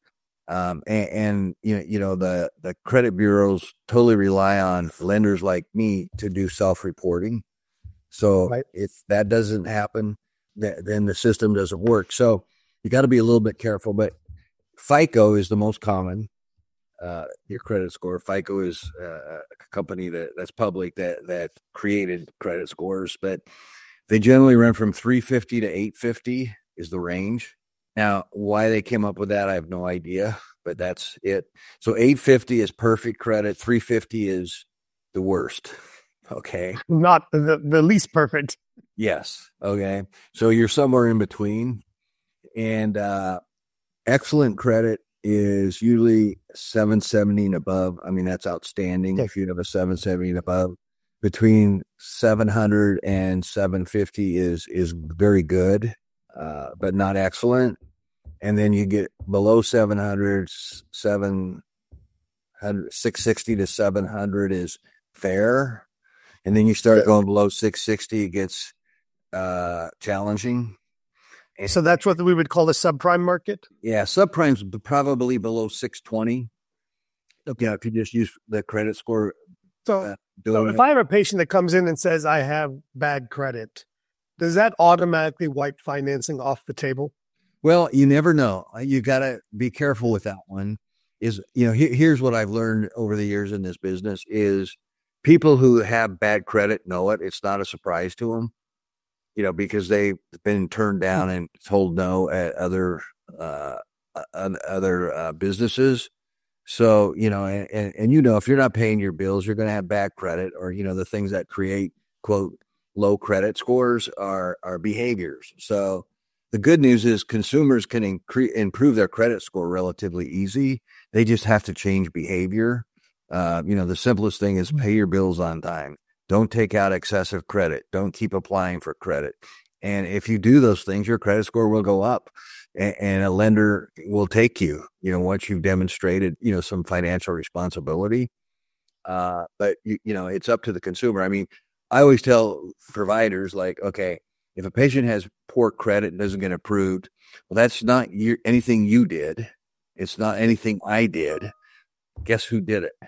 And the credit bureaus totally rely on lenders like me to do self-reporting. So if that doesn't happen, then the system doesn't work. So you got to be a little bit careful, but FICO is the most common, your credit score. FICO is a company that's public that created credit scores, but they generally run from 350 to 850 is the range. Now, why they came up with that, I have no idea, but that's it. So 850 is perfect credit. 350 is the worst. Okay. Not the least perfect. Yes. Okay. So you're somewhere in between. And excellent credit is usually 770 and above. I mean, that's outstanding. If you have a 770 and above. Between 700 and 750 is very good, but not excellent. And then you get below 700, 660 to 700 is fair. And then you start going below 660, it gets challenging. And so that's what we would call the subprime market? Yeah, subprime's probably below 620. Okay. If you just use the credit score. So if I have a patient that comes in and says, I have bad credit, does that automatically wipe financing off the table? Well, you never know. You got to be careful with that one. Here's what I've learned over the years in this business is people who have bad credit know it. It's not a surprise to them, because they've been turned down and told no at other businesses. So, if you're not paying your bills, you're going to have bad credit, or, the things that create, quote, low credit scores are behaviors. So the good news is consumers can improve their credit score relatively easy. They just have to change behavior. The simplest thing is pay your bills on time. Don't take out excessive credit. Don't keep applying for credit. And if you do those things, your credit score will go up, and a lender will take you, once you've demonstrated, some financial responsibility. But it's up to the consumer. I mean, I always tell providers, like, okay, if a patient has poor credit and doesn't get approved, well, that's not anything you did. It's not anything I did. Guess who did it?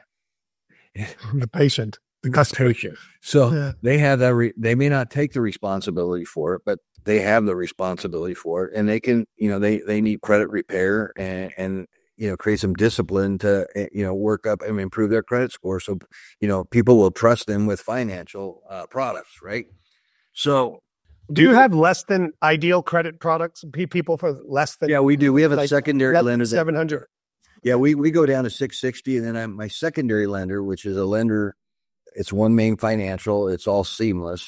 The patient, the customer. So they have that. They may not take the responsibility for it, but they have the responsibility for it, and they can. They need credit repair and create some discipline to work up and improve their credit score. So people will trust them with financial products, right? So. Do you have less than ideal credit products? People for less than? Yeah, we do. We have a secondary lender. 700. Yeah, we go down to 660, and then my secondary lender, which is a lender. It's OneMain Financial. It's all seamless.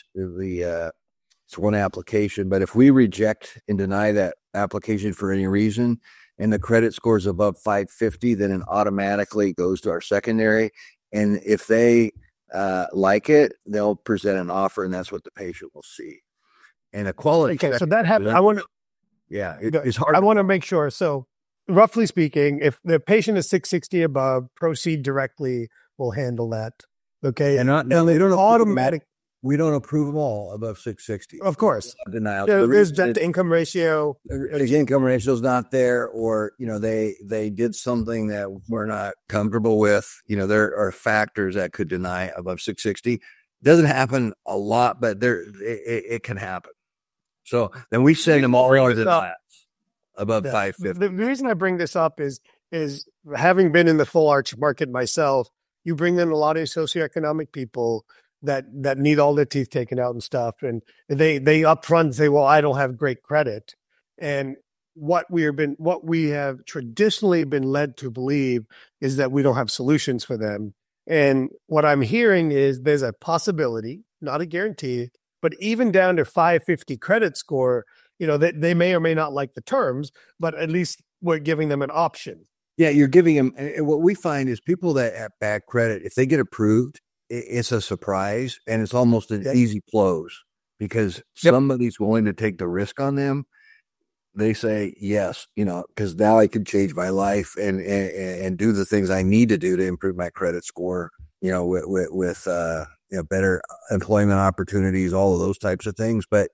It's one application. But if we reject and deny that application for any reason, and the credit score is above 550, then it automatically goes to our secondary. And if they like it, they'll present an offer, and that's what the patient will see. And a quality. Okay, so that happens. I want to. Yeah, it's hard. I want to make sure. So, roughly speaking, if the patient is 660 above, Proceed directly will handle that. Okay, and they don't automatic. We don't approve them all above 660. Of course, denial. There's debt to income ratio. The income ratio is not there, or they did something that we're not comfortable with. There are factors that could deny above 660. It doesn't happen a lot, but it can happen. So then we send them all to denials above 550. The reason I bring this up is having been in the full arch market myself, you bring in a lot of socioeconomic people that need all their teeth taken out and stuff. And they upfront say, well, I don't have great credit. And what we have traditionally been led to believe is that we don't have solutions for them. And what I'm hearing is there's a possibility, not a guarantee, but even down to 550 credit score, that they may or may not like the terms, but at least we're giving them an option. Yeah, you're giving them. And what we find is people that have bad credit, if they get approved, it's a surprise, and it's almost an easy close because somebody's willing to take the risk on them. They say yes, because now I can change my life and do the things I need to do to improve my credit score. With better employment opportunities, all of those types of things. But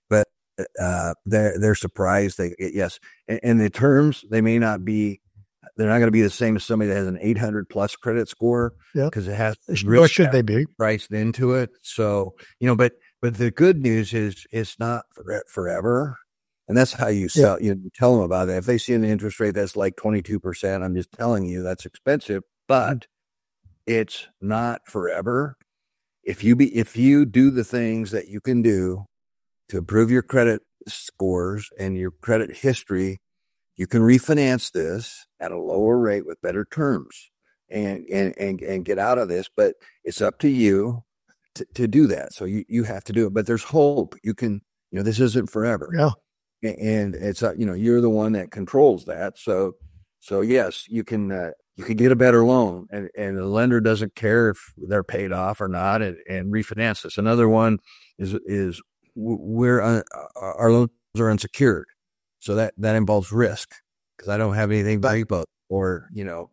they're surprised they get yes, and the terms they may not be. They're not going to be the same as somebody that has an 800 plus credit score because it has risk should they be priced into it. So but the good news is it's not forever. And that's how you sell. Tell them about it. If they see an interest rate that's like 22%, I'm just telling you that's expensive, but it's not forever. If you do the things that you can do to improve your credit scores and your credit history, you can refinance this at a lower rate with better terms and get out of this. But it's up to you to do that. So you have to do it. But there's hope. You can. This isn't forever. Yeah. And it's you're the one that controls that. So yes, you can get a better loan, and the lender doesn't care if they're paid off or not, and refinance this. Another one is where our loans are unsecured, so that involves risk because I don't have anything to repo or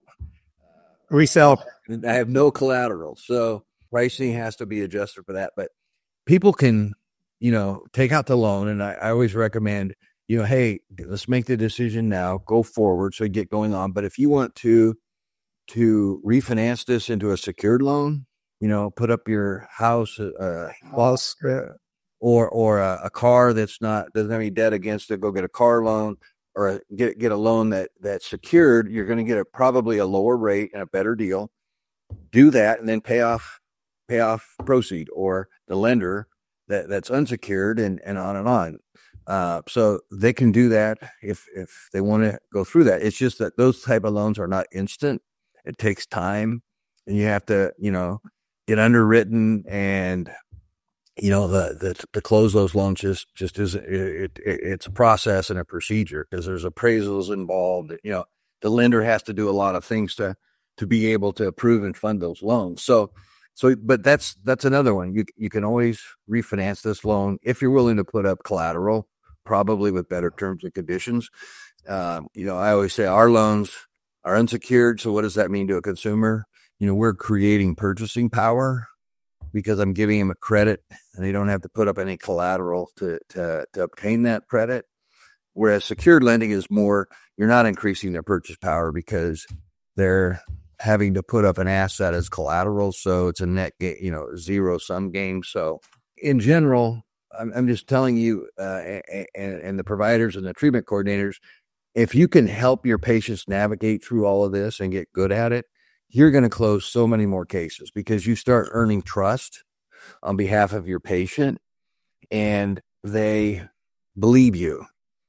resell. I have no collateral, so pricing has to be adjusted for that. But people can take out the loan, and I always recommend hey, let's make the decision now, go forward, so you get going on. But if you want to refinance this into a secured loan, put up your house, or a car doesn't have any debt against it, go get a car loan or get a loan that's secured. You're going to get probably a lower rate and a better deal. Do that and then pay off payoff proceed, or the lender that's unsecured, and on and on. So they can do that if they want to go through that. It's just that those type of loans are not instant. It takes time, and you have to, get underwritten, and to close those loans just isn't. It's a process and a procedure, because there's appraisals involved. The lender has to do a lot of things to be able to approve and fund those loans. But that's another one. You can always refinance this loan if you're willing to put up collateral, probably with better terms and conditions. I always say our loans are unsecured. So what does that mean to a consumer? We're creating purchasing power, because I'm giving them a credit and they don't have to put up any collateral to obtain that credit. Whereas secured lending is more, you're not increasing their purchase power because they're having to put up an asset as collateral. So it's a net zero sum game. So in general, I'm just telling you, and the providers and the treatment coordinators, if you can help your patients navigate through all of this and get good at it, you're going to close so many more cases, because you start earning trust on behalf of your patient, and they believe you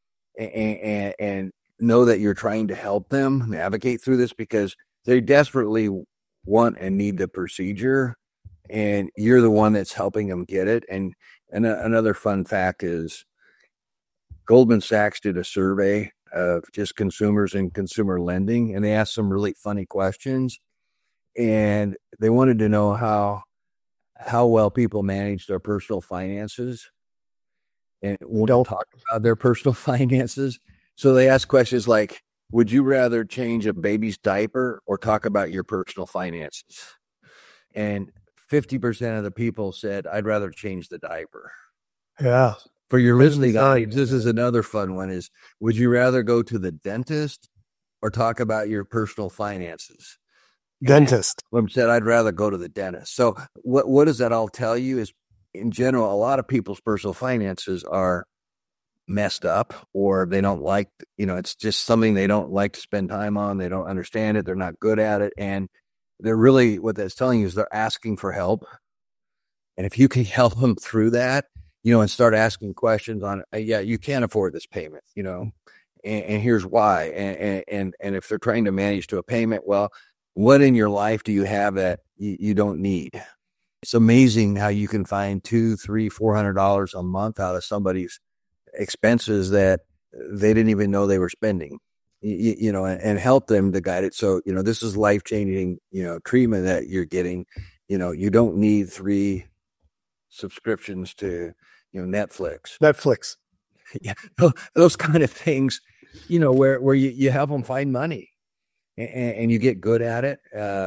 and know that you're trying to help them navigate through this, because they desperately want and need the procedure, and you're the one that's helping them get it. And another fun fact is Goldman Sachs did a survey of just consumers in consumer lending, and they asked some really funny questions. And they wanted to know how well people manage their personal finances, and don't talk about their personal finances. So they asked questions like, would you rather change a baby's diaper or talk about your personal finances? And 50% of the people said, I'd rather change the diaper. Yeah. For your listening audience, this is another fun one, is would you rather go to the dentist or talk about your personal finances? Dentist. Well, said I'd rather go to the dentist. So what does that all tell you is, in general, a lot of people's personal finances are messed up, or they don't like, it's just something they don't like to spend time on. They don't understand it. They're not good at it. And they're really, what that's telling you is they're asking for help. And if you can help them through that, and start asking questions on, you can't afford this payment, and here's why. And if they're trying to manage to a payment, well, what in your life do you have that you don't need? It's amazing how you can find $200, $300, $400 a month out of somebody's expenses that they didn't even know they were spending, and help them to guide it. So, this is life-changing, treatment that you're getting. You don't need 3 subscriptions to, Netflix. Yeah. Those kind of things, where you help them find money. And you get good at it.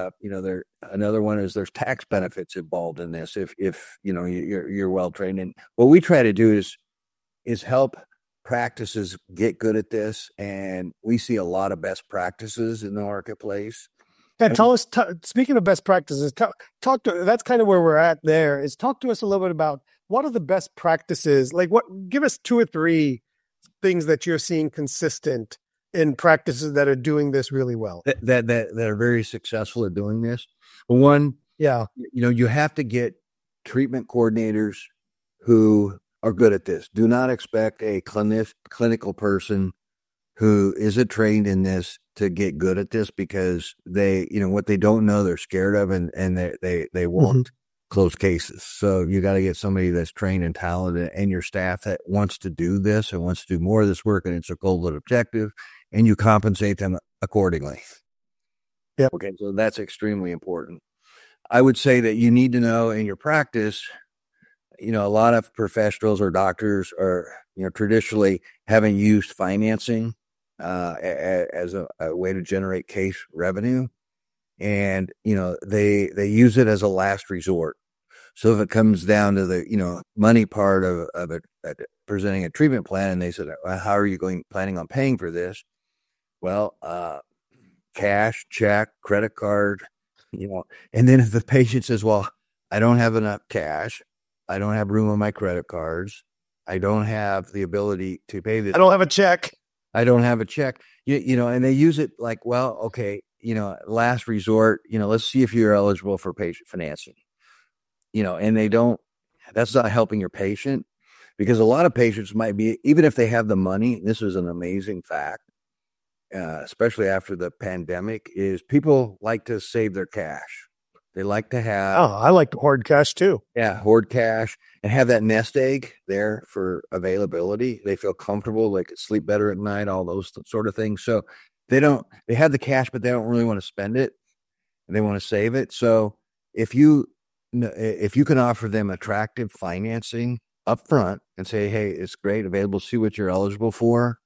Another one is there's tax benefits involved in this if you're well trained. And what we try to do is help practices get good at this. And we see a lot of best practices in the marketplace. Yeah, tell us. Speaking of best practices, talk to. That's kind of where we're at. There is talk to us a little bit about what are the best practices. Like, give us 2 or 3 things that you're seeing consistent in practices that are doing this really well, that are very successful at doing this. One, you have to get treatment coordinators who are good at this. Do not expect a clinical person who isn't trained in this to get good at this, because they, what they don't know, they're scared of, and they won't close cases. So you got to get somebody that's trained and talented, and your staff that wants to do this and wants to do more of this work, and it's a goal and objective, and you compensate them accordingly. Yeah. Okay. So that's extremely important. I would say that you need to know in your practice, a lot of professionals or doctors are, traditionally haven't used financing as a way to generate case revenue. And, they use it as a last resort. So if it comes down to the, money part of it, presenting a treatment plan, and they said, well, how are you planning on paying for this? Well, cash, check, credit card, and then if the patient says, well, I don't have enough cash, I don't have room on my credit cards, I don't have the ability to pay this, I don't have a check, and they use it like, well, okay, last resort, let's see if you're eligible for patient financing. and that's not helping your patient, because a lot of patients might be, even if they have the money, this is an amazing fact, especially after the pandemic, is people like to save their cash. They like to have. Oh, I like to hoard cash too. Yeah, hoard cash and have that nest egg there for availability. They feel comfortable, they could sleep better at night, all those sort of things. So they have the cash, but they don't really want to spend it. They want to save it. So if you can offer them attractive financing up front and say, hey, it's great, available, see what you're eligible for.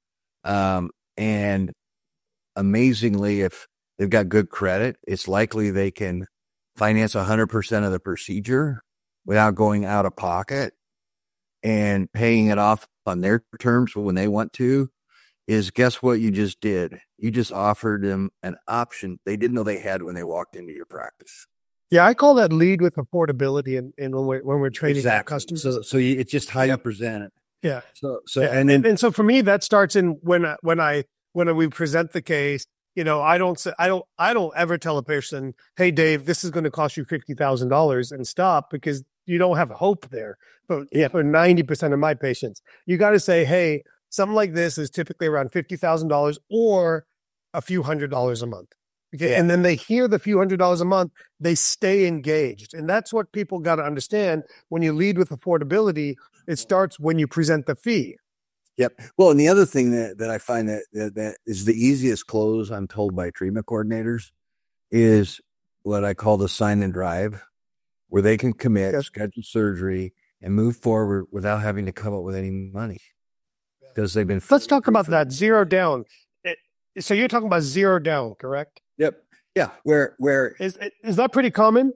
And amazingly, if they've got good credit, it's likely they can finance 100% of the procedure without going out of pocket and paying it off on their terms when they want to. Is guess what you just did? You just offered them an option they didn't know they had when they walked into your practice. Yeah, I call that lead with affordability, and when we're training customers. So it's just how you present it. Yeah. So and so for me, that starts in when we present the case. I don't ever tell a person, hey, Dave, this is going to cost you $50,000 and stop, because you don't have hope there. But for 90% of my patients, you got to say, hey, something like this is typically around $50,000 or a few $100s a month. Okay. Yeah. And then they hear the few $100s a month, they stay engaged. And that's what people got to understand. When you lead with affordability, it starts when you present the fee. Yep. Well, and the other thing that I find that is the easiest close, I'm told by treatment coordinators, is what I call the sign and drive, where they can commit, schedule surgery, and move forward without having to come up with any money. Because they've been. Let's talk about that zero down. So you're talking about zero down, correct? Yep. Yeah. Where is that pretty common?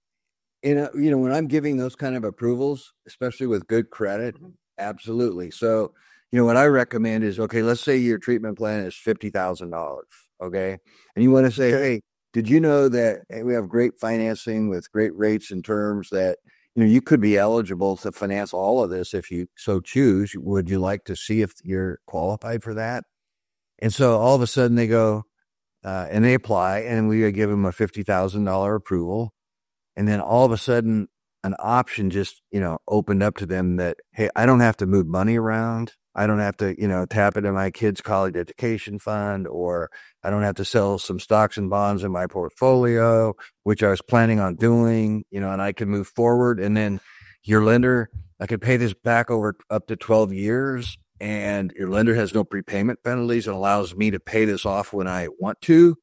When I'm giving those kind of approvals, especially with good credit, absolutely. So, what I recommend is, okay, let's say your treatment plan is $50,000. Okay. And you want to say, hey, did you know that we have great financing with great rates and terms that, you could be eligible to finance all of this if you so choose. Would you like to see if you're qualified for that? And so all of a sudden they go, and they apply, and we give them a $50,000 approval. And then all of a sudden an option just, opened up to them that, hey, I don't have to move money around. I don't have to, tap into my kids' college education fund, or I don't have to sell some stocks and bonds in my portfolio, which I was planning on doing, and I can move forward. And then your lender, I could pay this back over up to 12 years, and your lender has no prepayment penalties and allows me to pay this off when I want to.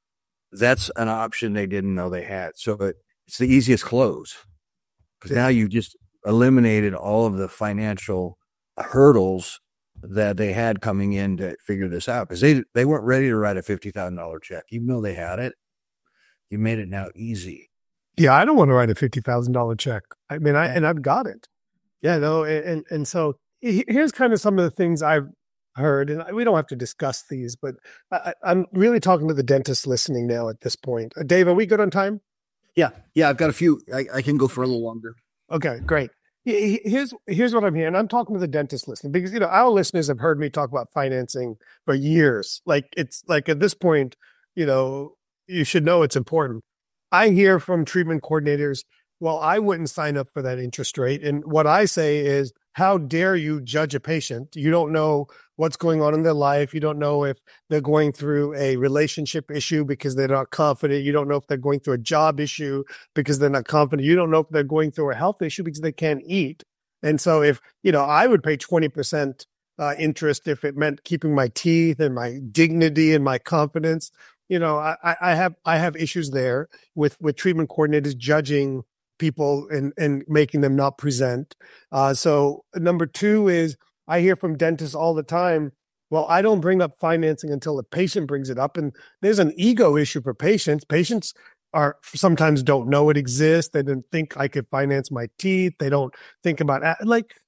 That's an option they didn't know they had. So it's the easiest close, because now you've just eliminated all of the financial hurdles that they had coming in to figure this out, because they weren't ready to write a $50,000 check, even though they had it. You made it now easy. Yeah, I don't want to write a $50,000 check. I mean, I've got it. Yeah, no, and so here's kind of some of the things I've heard, and we don't have to discuss these, but I'm really talking to the dentist listening now at this point. Dave, are we good on time? Yeah, I've got a few. I can go for a little longer. Okay, great. Here's what I'm hearing. I'm talking to the dentist listening, because, our listeners have heard me talk about financing for years. It's like at this point, you should know it's important. I hear from treatment coordinators, well, I wouldn't sign up for that interest rate. And what I say is, how dare you judge a patient? You don't know what's going on in their life. You don't know if they're going through a relationship issue because they're not confident. You don't know if they're going through a job issue because they're not confident. You don't know if they're going through a health issue because they can't eat. And so if, I would pay 20% interest if it meant keeping my teeth and my dignity and my confidence. I have issues there with treatment coordinators judging people and making them not present. So number two is, I hear from dentists all the time, well, I don't bring up financing until the patient brings it up. And there's an ego issue for patients. Patients sometimes don't know it exists. They didn't think I could finance my teeth. They don't think about half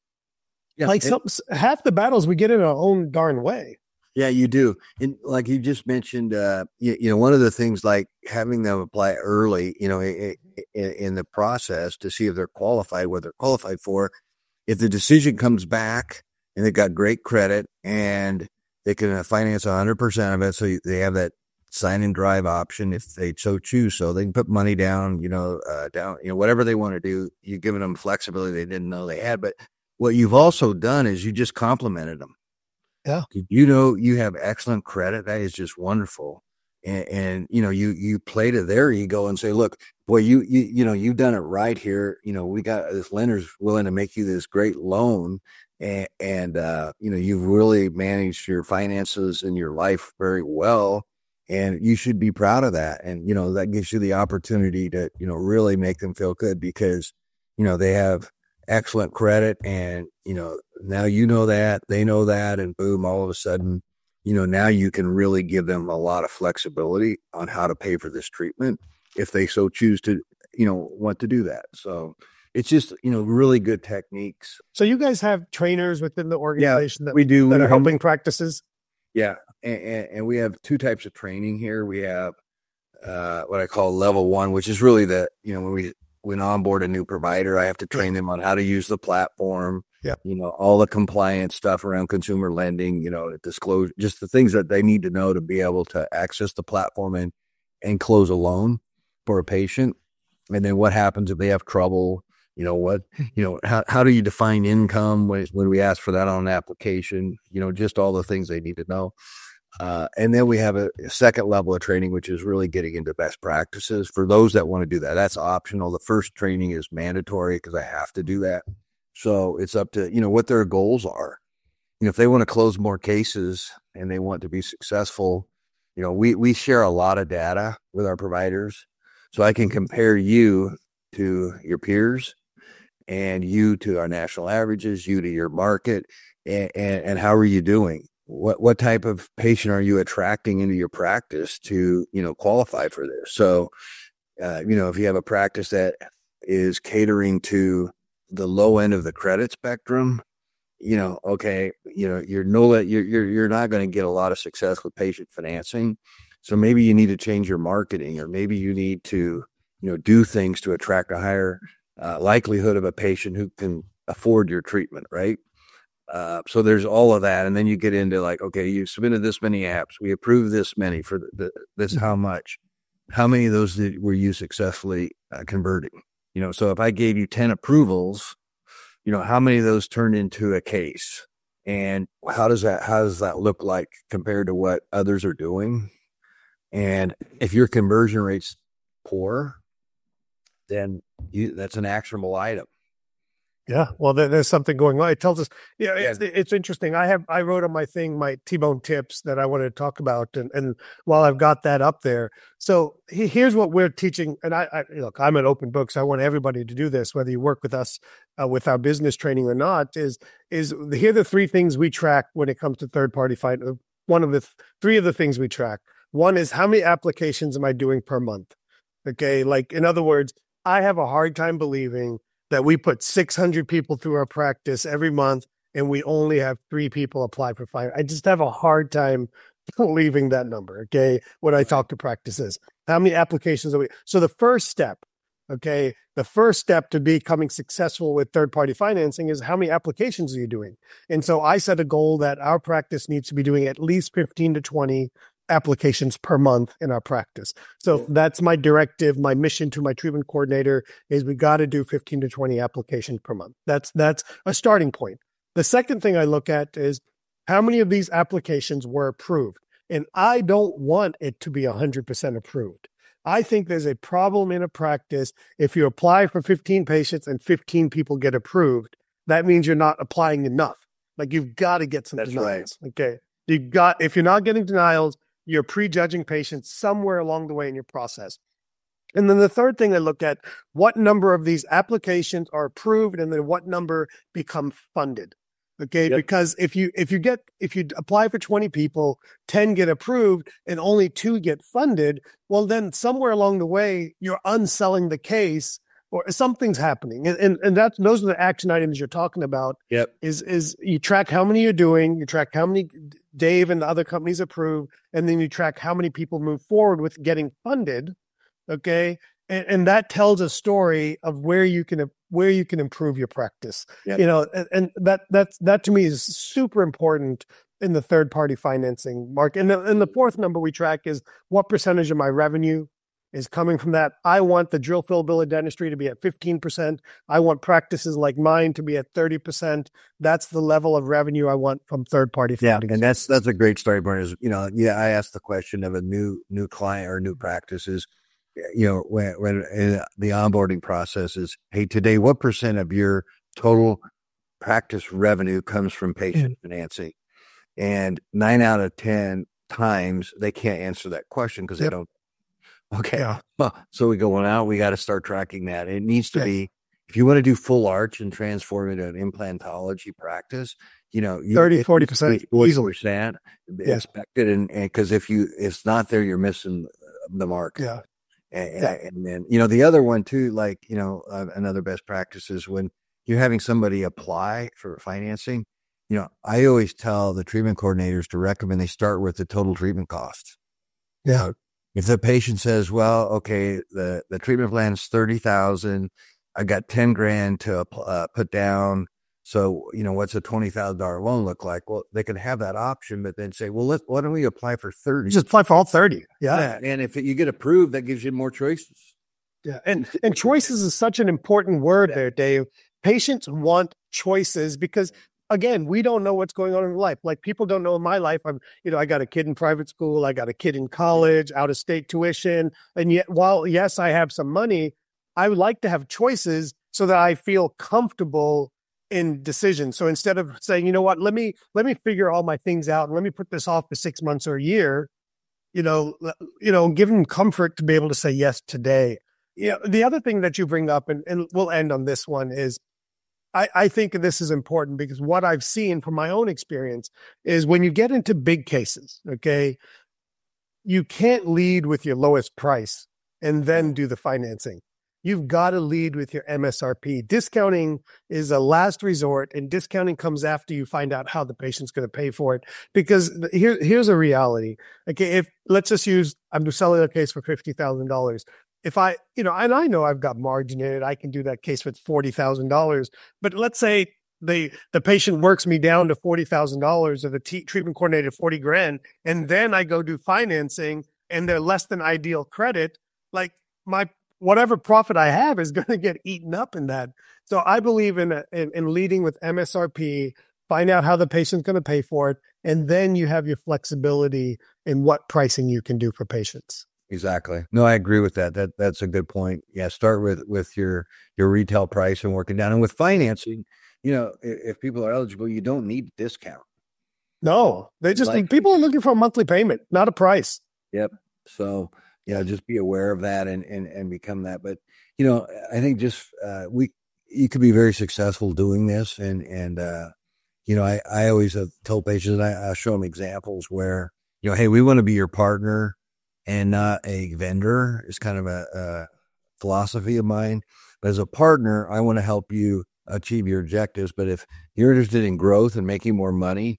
the battles we get in our own darn way. Yeah, you do. And like you just mentioned, one of the things, like having them apply early, in the process to see if they're qualified, what they're qualified for. If the decision comes back and they've got great credit and they can finance 100% of it, so they have that sign and drive option if they so choose. So they can put money down, whatever they want to do. You're giving them flexibility they didn't know they had. But what you've also done is you just complimented them. Yeah. You have excellent credit. That is just wonderful. And you play to their ego and say, look, boy, you've done it right here. We got this lender's willing to make you this great loan. And you've really managed your finances and your life very well. And you should be proud of that. And, that gives you the opportunity to, really make them feel good because, they have excellent credit and, now that, they know that, and boom, all of a sudden, now you can really give them a lot of flexibility on how to pay for this treatment if they so choose to, want to do that. So it's just, really good techniques. So you guys have trainers within the organization that we do that are helping practices? Yeah. And we have two types of training here. We have what I call level one, which is really when we onboard a new provider, I have to train them on how to use the platform. Yeah. All the compliance stuff around consumer lending, disclosure, just the things that they need to know to be able to access the platform and close a loan for a patient. And then what happens if they have trouble? How do you define income when we ask for that on an application? Just all the things they need to know. And then we have a second level of training, which is really getting into best practices for those that want to do that. That's optional. The first training is mandatory because I have to do that. So it's up to, what their goals are. If they want to close more cases and they want to be successful, we share a lot of data with our providers. So I can compare you to your peers and you to our national averages, you to your market, and how are you doing? What type of patient are you attracting into your practice to, qualify for this? So, if you have a practice that is catering to the low end of the credit spectrum, you're not going to get a lot of success with patient financing. So maybe you need to change your marketing, or maybe you need to, do things to attract a higher likelihood of a patient who can afford your treatment, right? So there's all of that. And then you get into like, okay, you submitted this many apps. We approved this many for this, how much, how many of those were you successfully converting? So if I gave you 10 approvals, how many of those turned into a case? And how does that look like compared to what others are doing? And if your conversion rate's poor, then that's an actionable item. Yeah, well, there's something going on. It tells us, it's interesting. I wrote on my thing, my T-Bone tips that I wanted to talk about. And while I've got that up there, so here's what we're teaching. And I look, I'm an open book, so I want everybody to do this, whether you work with us with our business training or not, is here are the three things we track when it comes to third-party finance. One of the three of the things we track. One is how many applications am I doing per month? Okay, like in other words, I have a hard time believing that we put 600 people through our practice every month and we only have 3 people apply for finance. I just have a hard time believing that number, okay, when I talk to practices. How many applications are we? So the first step to becoming successful with third-party financing is how many applications are you doing? And so I set a goal that our practice needs to be doing at least 15 to 20 applications per month in our practice. So that's my directive, my mission to my treatment coordinator is we got to do 15 to 20 applications per month. That's a starting point. The second thing I look at is how many of these applications were approved. And I don't want it to be 100% approved. I think there's a problem in a practice. If you apply for 15 patients and 15 people get approved, that means you're not applying enough. Like you've got to get some denials. Right. Okay. If you're not getting denials, you're prejudging patients somewhere along the way in your process. And then the third thing I look at, what number of these applications are approved and then what number become funded. Okay. Yep. Because if you apply for 20 people, 10 get approved and only 2 get funded, well, then somewhere along the way, you're unselling the case or something's happening. And those are the action items you're talking about. Yep. Is you track how many you're doing, you track how many Dave and the other companies approve, and then you track how many people move forward with getting funded. Okay. And that tells a story of where you can improve your practice. Yep. And that to me is super important in the third-party financing market. And the fourth number we track is what percentage of my revenue is coming from that. I want the drill fill bill of dentistry to be at 15%. I want practices like mine to be at 30%. That's the level of revenue I want from third-party funding. And that's a great starting point. Is I asked the question of a new client or new practices. When the onboarding process is, hey, today, what percent of your total practice revenue comes from patient financing? And 9 out of 10 times they can't answer that question because they don't. Okay. Yeah. Well, so we go, now we got to start tracking that. It needs to be, if you want to do full arch and transform it into an implantology practice, 30-40% easily expected. And because if it's not there, you're missing the mark. Yeah. And then, the other one too, another best practice is when you're having somebody apply for financing, I always tell the treatment coordinators to recommend they start with the total treatment cost. Yeah. If the patient says, well, okay, the treatment plan is $30,000, I got $10,000 to put down. So, what's a $20,000 loan look like? Well, they can have that option, but then say, well, why don't we apply for 30? Just apply for all 30. Yeah. And if you get approved, that gives you more choices. Yeah. And choices is such an important word there, Dave. Patients want choices because, again, we don't know what's going on in life. Like, people don't know in my life. I got a kid in private school. I got a kid in college, out of state tuition. And yet, while, yes, I have some money, I would like to have choices so that I feel comfortable in decisions. So instead of saying, you know what, let me figure all my things out and let me put this off for 6 months or a year, give them comfort to be able to say yes today. The other thing that you bring up, and we'll end on this one, is I think this is important because what I've seen from my own experience is when you get into big cases, okay, you can't lead with your lowest price and then do the financing. You've got to lead with your MSRP. Discounting is a last resort, and discounting comes after you find out how the patient's going to pay for it. Because here's a reality. Okay, let's just use, I'm selling a case for $50,000. If I know I've got margin in it, I can do that case for $40,000. But let's say the patient works me down to $40,000 or the treatment coordinator $40,000, and then I go do financing and they're less than ideal credit, like whatever profit I have is going to get eaten up in that. So I believe in leading with MSRP, find out how the patient's going to pay for it, and then you have your flexibility in what pricing you can do for patients. Exactly. No, I agree with that. That's a good point. Yeah, start with your retail price and working down. And with financing, if people are eligible, you don't need a discount. No, people are looking for a monthly payment, not a price. Yep. So just be aware of that and become that. But I think you could be very successful doing this. And I always have told patients, and I show them examples where hey, we want to be your partner and not a vendor. Is kind of a philosophy of mine. But as a partner, I want to help you achieve your objectives. But if you're interested in growth and making more money,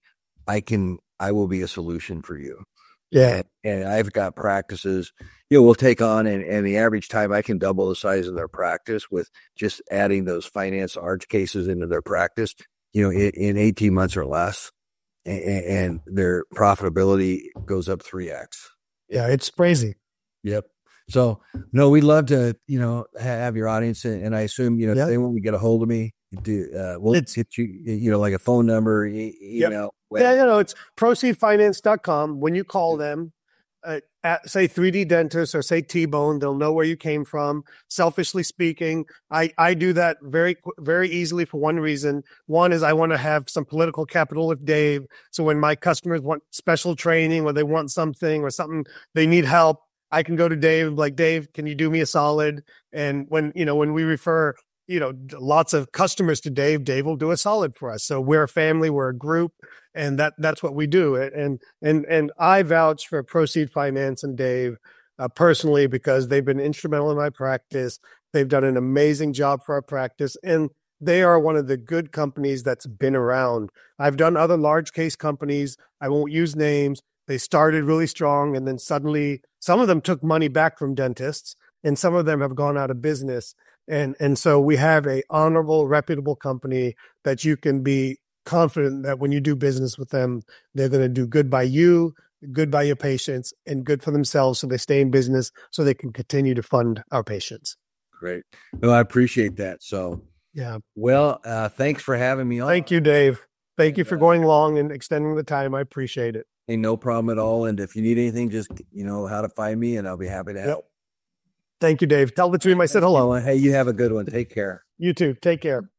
I will be a solution for you. Yeah. And I've got practices, we'll take on, and the average time I can double the size of their practice with just adding those finance arch cases into their practice, in 18 months or less. And their profitability goes up 3x. Yeah, it's crazy. Yep. So, no, we'd love to, have your audience. And I assume, they want to get a hold of me. We'll hit you, like a phone number, email. Yep. Yeah, it's proceedfinance.com. When you call them, say 3D Dentist or say T-Bone, they'll know where you came from. Selfishly speaking, I do that very, very easily for one reason. One is I want to have some political capital with Dave. So when my customers want special training or they want something or something, they need help, I can go to Dave, like, Dave, can you do me a solid? And when we refer, lots of customers to Dave will do a solid for us. So we're a family, we're a group, and that's what we do. And I vouch for Proceed Finance and Dave personally because they've been instrumental in my practice. They've done an amazing job for our practice, and they are one of the good companies that's been around. I've done other large case companies. I won't use names. They started really strong, and then suddenly some of them took money back from dentists, and some of them have gone out of business. And so we have a honorable, reputable company that you can be confident that when you do business with them, they're going to do good by you, good by your patients, and good for themselves, so they stay in business so they can continue to fund our patients. Great. Well, I appreciate that. So, yeah. Well, thanks for having me on. Thank you, Dave. Thank you for going long and extending the time. I appreciate it. Hey, no problem at all. And if you need anything, just you know how to find me, and I'll be happy to help. Yep. Thank you, Dave. Tell the team I said hello. Hey, you have a good one. Take care. You too. Take care.